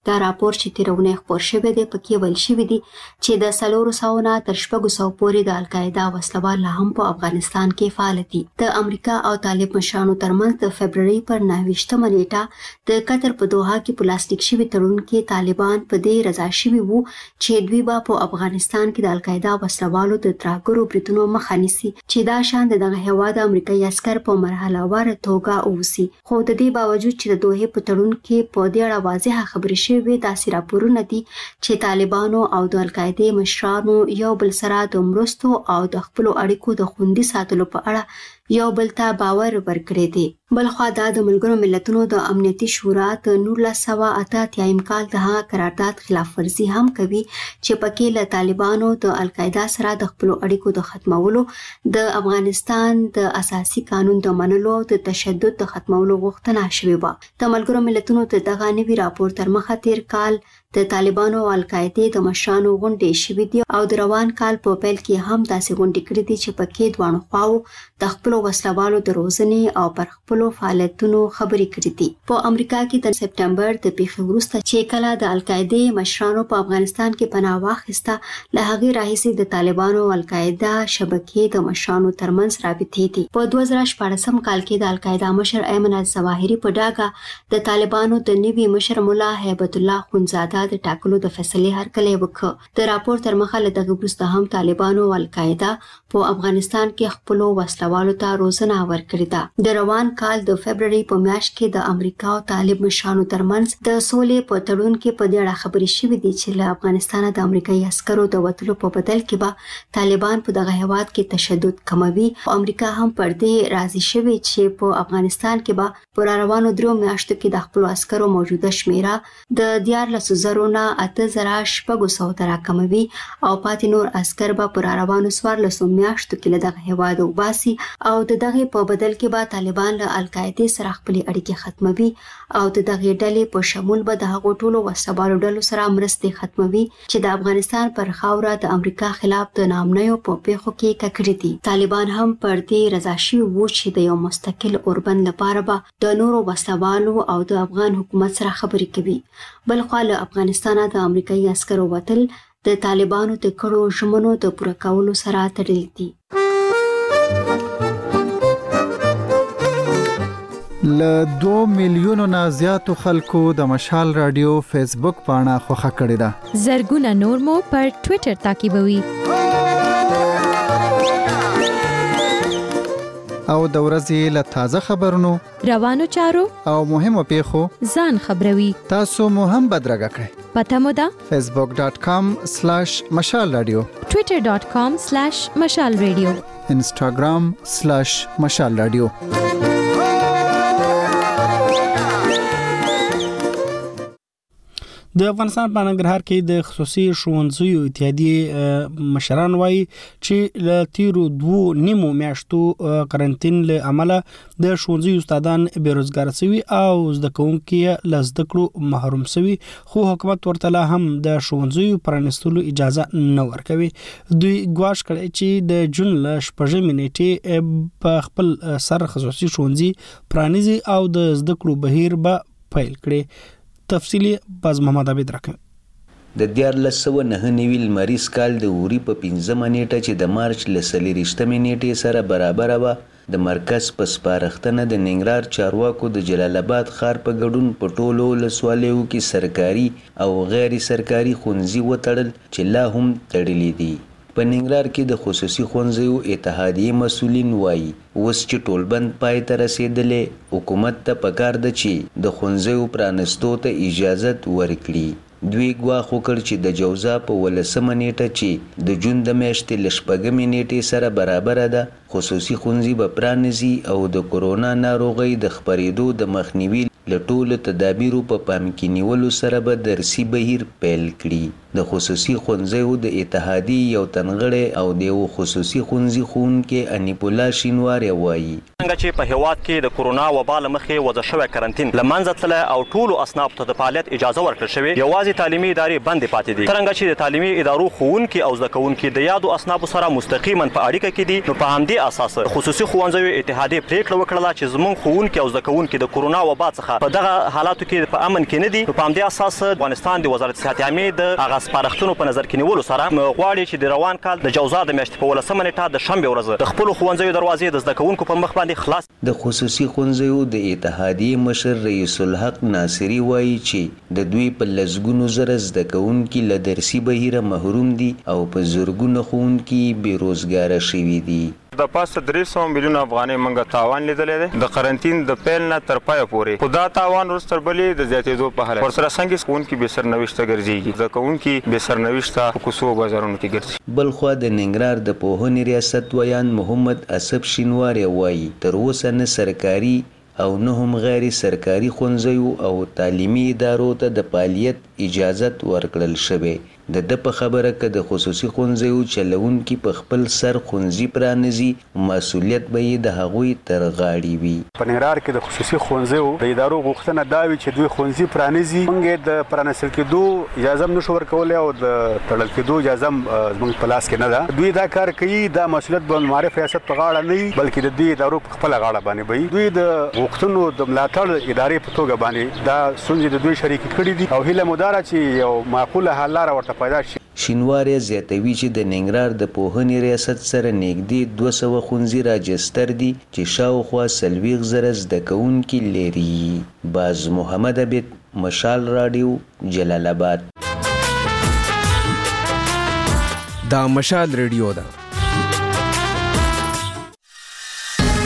دا راپور چې تیرونه خبر شوی دی پکې ویل شوی دی چې د سلورو ساونه تر شپږو سو پورې د القاعده وسلوال لا هم په افغانستان کې فعال دي. د امریکا او طالب مشرانو ترمنځ د فبرवरी پر نهه نیټه د قطر په دوحه کې پلاستیک شوی تړون کې طالبان په دې رضا شوي وو چې دوی به په افغانستان کې د القاعده وسلوالو د تراګرو بریتونو مخه نیسي چې دا شان دغه هیواد امریکایي عسكر په مرحله وار توګه اوسي. خو د دې باوجود چې د دوحه په تړون کې په دې اړه واضحه خبرې شوې داسې راپورونه دي چې طالبانو او د القاعده مشرانو یو بل سره د مرستو او د خپل اړیکو د خوندي ساتلو په اړه یو بل ته باور ورکړی دی. بلخوا دا د ملګرو ملتونو د امنیتي شورا د نولس سوه اته اتیا کال د هغه قرارداد خلاف ورزي هم کوي چې پکې له طالبانو د القاعده سره د خپل اړیکو د ختمولو، د افغانستان د اساسي قانون د منلو، د تشدد د ختمولو غوښتنه شوې وه. د ملګرو ملتونو د دغه نوي راپور تر مخه تیر کال د طالبانو او القاعده د مشرانو غونډې شوې دي او د روان کال په پیل کې هم داسې غونډې کړې دي چې پکې دوه خواو د خپل وسلوالو د روزنې او پر خپل فعالیتونو خبرې کړې دي. په امریکا کې د سپټمبر د پیښې وروسته چې کله د القاعده مشرانو په افغانستان کې پناه واخیسته، له هغې راهیسې د طالبانو او القاعده شبکې د مشرانو ترمنځ رابطې دي. په دوه زره شپاړسم کال کې د القاعده مشر ایمن الظواهري په ډاګه د طالبانو د نوي مشر مولا هیبت الله خونزاده د ټاکلو د فیصلې هرکلی وکړ. د راپور تر مخه له دغه وروسته هم طالبانو او القاعده په افغانستان کې خپل وسلوالو ته روزنه ورکړې ده. د روان کال د فبرवरी په میاشت کې د امریکا او طالب مشرانو ترمنځ د سولې په تړون کې په دې اړه خبرې شوې دي چې له افغانستان د امریکایي عسکرو د وتلو په بدل کې به طالبان په دغه هیواد کې تشدد کموي. امریکا هم پر دې راضي شوې چې په افغانستان کې به پر روانو درو میاشتو کې د خپل عسکرو موجوده شمیره د دیارلس زرو نه اته زره شپږ سوه ته راکموي او پاتې نور عسکر به پر روانو څوارلسو میاشتو کې له دغه هیواد وباسي او د دغه په بدل کې به طالبان له القاعده سره خپل اړیکې ختموي او د دغه ډلې په شمول به د هغو ټولو وسلوالو ډلو سره مرستې ختموي چې د افغانستان پر خاوره د امریکا خلاف د نامنیو په پیښو کې ککړې دي. طالبان هم پر دې رضا شوي وو چې د یو مستقل اوربند لپاره به د نورو وسلوالو او د افغان حکومت سره خبرې کوي. بلخوا له افغانستان د امریکایي عسکرو وتل د طالبانو د کړو ژمنو د پوره کولو سره تړلي دي. له دوه میلیونو نه زیاتو خلکو د مشال رادیو فیسبوک پاڼه خوښه کړې ده. زرګونه نور مو پر ټوئیټر تعقیبوي او د ورځې له تازه خبرونو، روانو چارو او مهمو پیښو ځان خبروي. تاسو مو هم بدرګه کړئ. پته مو ده facebook dot com slash mashal radio، twitter dot com slash mashal radio، instagram slash mashal radio. د افغانستان په ننګرهار کې د خصوصي ښوونځیو اتحادیې مشران وایي چې له تیرو دوو نیمو میاشتو قرنطین له امله د ښوونځیو استادان بیروزګار شوي او زده کوونکي له زده کړو محروم شوي، خو حکومت ورته لا هم د ښوونځیو پرانیستلو اجازه نه ورکوي. دوی ګواښ کړی چې د جون له شپږمې نیټې په خپل سر خصوصي ښوونځي پرانیزي او د زده کړو بهیر به پیل کړي. تفصیلی باز محمد عبید راکوي. د دیارلس سوه نهه نوي لمریز کال د اوري په پنځمه نیټه چې د مارچ له څلېرویشتمې نیټې سره برابره وه، د مرکز په سپارښتنه د ننګرهار چارواکو د جلال آباد ښار په ګډون په ټولو ولسوالیو کې سرکاري او غیر سرکاري ښوونځي وتړل چې لا هم تړلي دي. په ننګرهار کې د خصوصي ښوونځیو اتحادیې مسؤلین وایي اوس چې ټولبند پای ته رسېدلې، حکومت ته پکار ده چې د ښوونځیو پرانستو ته اجازت ورکړي. دوی ګواښ وکړ چې د جوزا په ولسمه نیټه چې د جون د میاشتې له شپږمې نیټې سره برابره ده، خصوصي ښوونځي به پرانیزي او د کورونا ناروغۍ د خپرېدو د مخنیوي له ټولو تدابیرو په پام کې نیولو سره به درسي بهیر پیل کړي. د خصوصي ښوونځیو د اتحادیې یو تنغړی او د یو خصوصي ښوونځي ښوونکی انیپ الله شینواری وایي څنګه چې په هیواد کې د کورونا وبا له مخې وضع شوی کرنټین له منځه تللی او ټولو اصنافو ته د فعالیت اجازه ورکړل شوې، یوازې تعلیمي ادارې بندې پاتې دي. څرنګه چې د تعلیمي ادارو ښوونکي او زده کوونکي د یادو اصنافو سره مستقیما په اړیکه کې دي، نو په همدې اساس خصوصي ښوونځیو اتحادیې پریکړه وکړله چې زموږ ښوونکي او زده کوونکي د کورونا وبا څخه په دغه حالاتو کې په امن کې نه دي. نو په همدې اساس افغانستان د وزارت صحت عامې د هغه سپارښتنو په نظر کې نیولو سره غواړي چې د روان کال د جوزا د میاشتې په ولسمه نیټه د شنبې ورځ د خپلو ښوونځیو دروازې د زده کوونکو په مخ باندې خلاص. د خصوصي ښوونځیو د اتحادیې مشر رئیس الحق ناصری وایي چې د دوی په لسګونو زره زده کوونکي له درسي بهیره محروم دي او په زرګونو ښوونکي بېروزګاره شوي دي. د پاسه درې سوه میلیونه افغانۍ موږ تاوان لیدلی دی د قرنټین د پیل نه تر پایه پورې، خو دا تاوان وروسته تر بلې د زیاتېدو په حال ورسره څنګه ښوونکي بې سرنوشته ګرځېږي، زده کوونکي بې سرنوشته په کوڅو بازارونو کې ګرځي. بلخوا د ننګرهار د پوهنې ریاست ویان محمد اسب شینواری وایي تر اوسه نه سرکاري او نه هم غیر سرکاري ښوونځیو او تعلیمي ادارو ته د فعالیت اجازت ورکړل شوی. د د په خبره که د خصوصي ښوونځیو چلونکي په خپل سر ښوونځي پرانیزي، مسؤلیت به یې د هغوی تر غاړې وي. په ننګرهار کې د خصوصي ښوونځیو د ادارو غوښتنه دا وي چې دوی ښوونځي پرانیزي. موږ د پرانیستل کېدو اجازه هم نشو ورکولی او د تړل کېدو اجازه هم زموږ په لاس کې نه ده. دوی دا کار کوي، دا مسؤلیت به معرف ریاست په غاړه نه وي بلکې د دې ادارو په خپله غاړه باندې به وي. دوی د غوښتنو د ملاتړ ادارې په توګه باندې دا ستونزې د دوی شریکې کړي دي او هیله مو دا ده چې یو معقوله حل لاره ورته پیدا شي. شینواری زیاتوي چې د ننګرهار د پوهنې ریاست سره نږدې دوه سوه ښوونځي راجستر دي چې شاوخوا څلوېښت زره زده کوونکي لري. باز محمد عبید، مشال راډیو، جلال آباد. دا مشال ریډیو ده.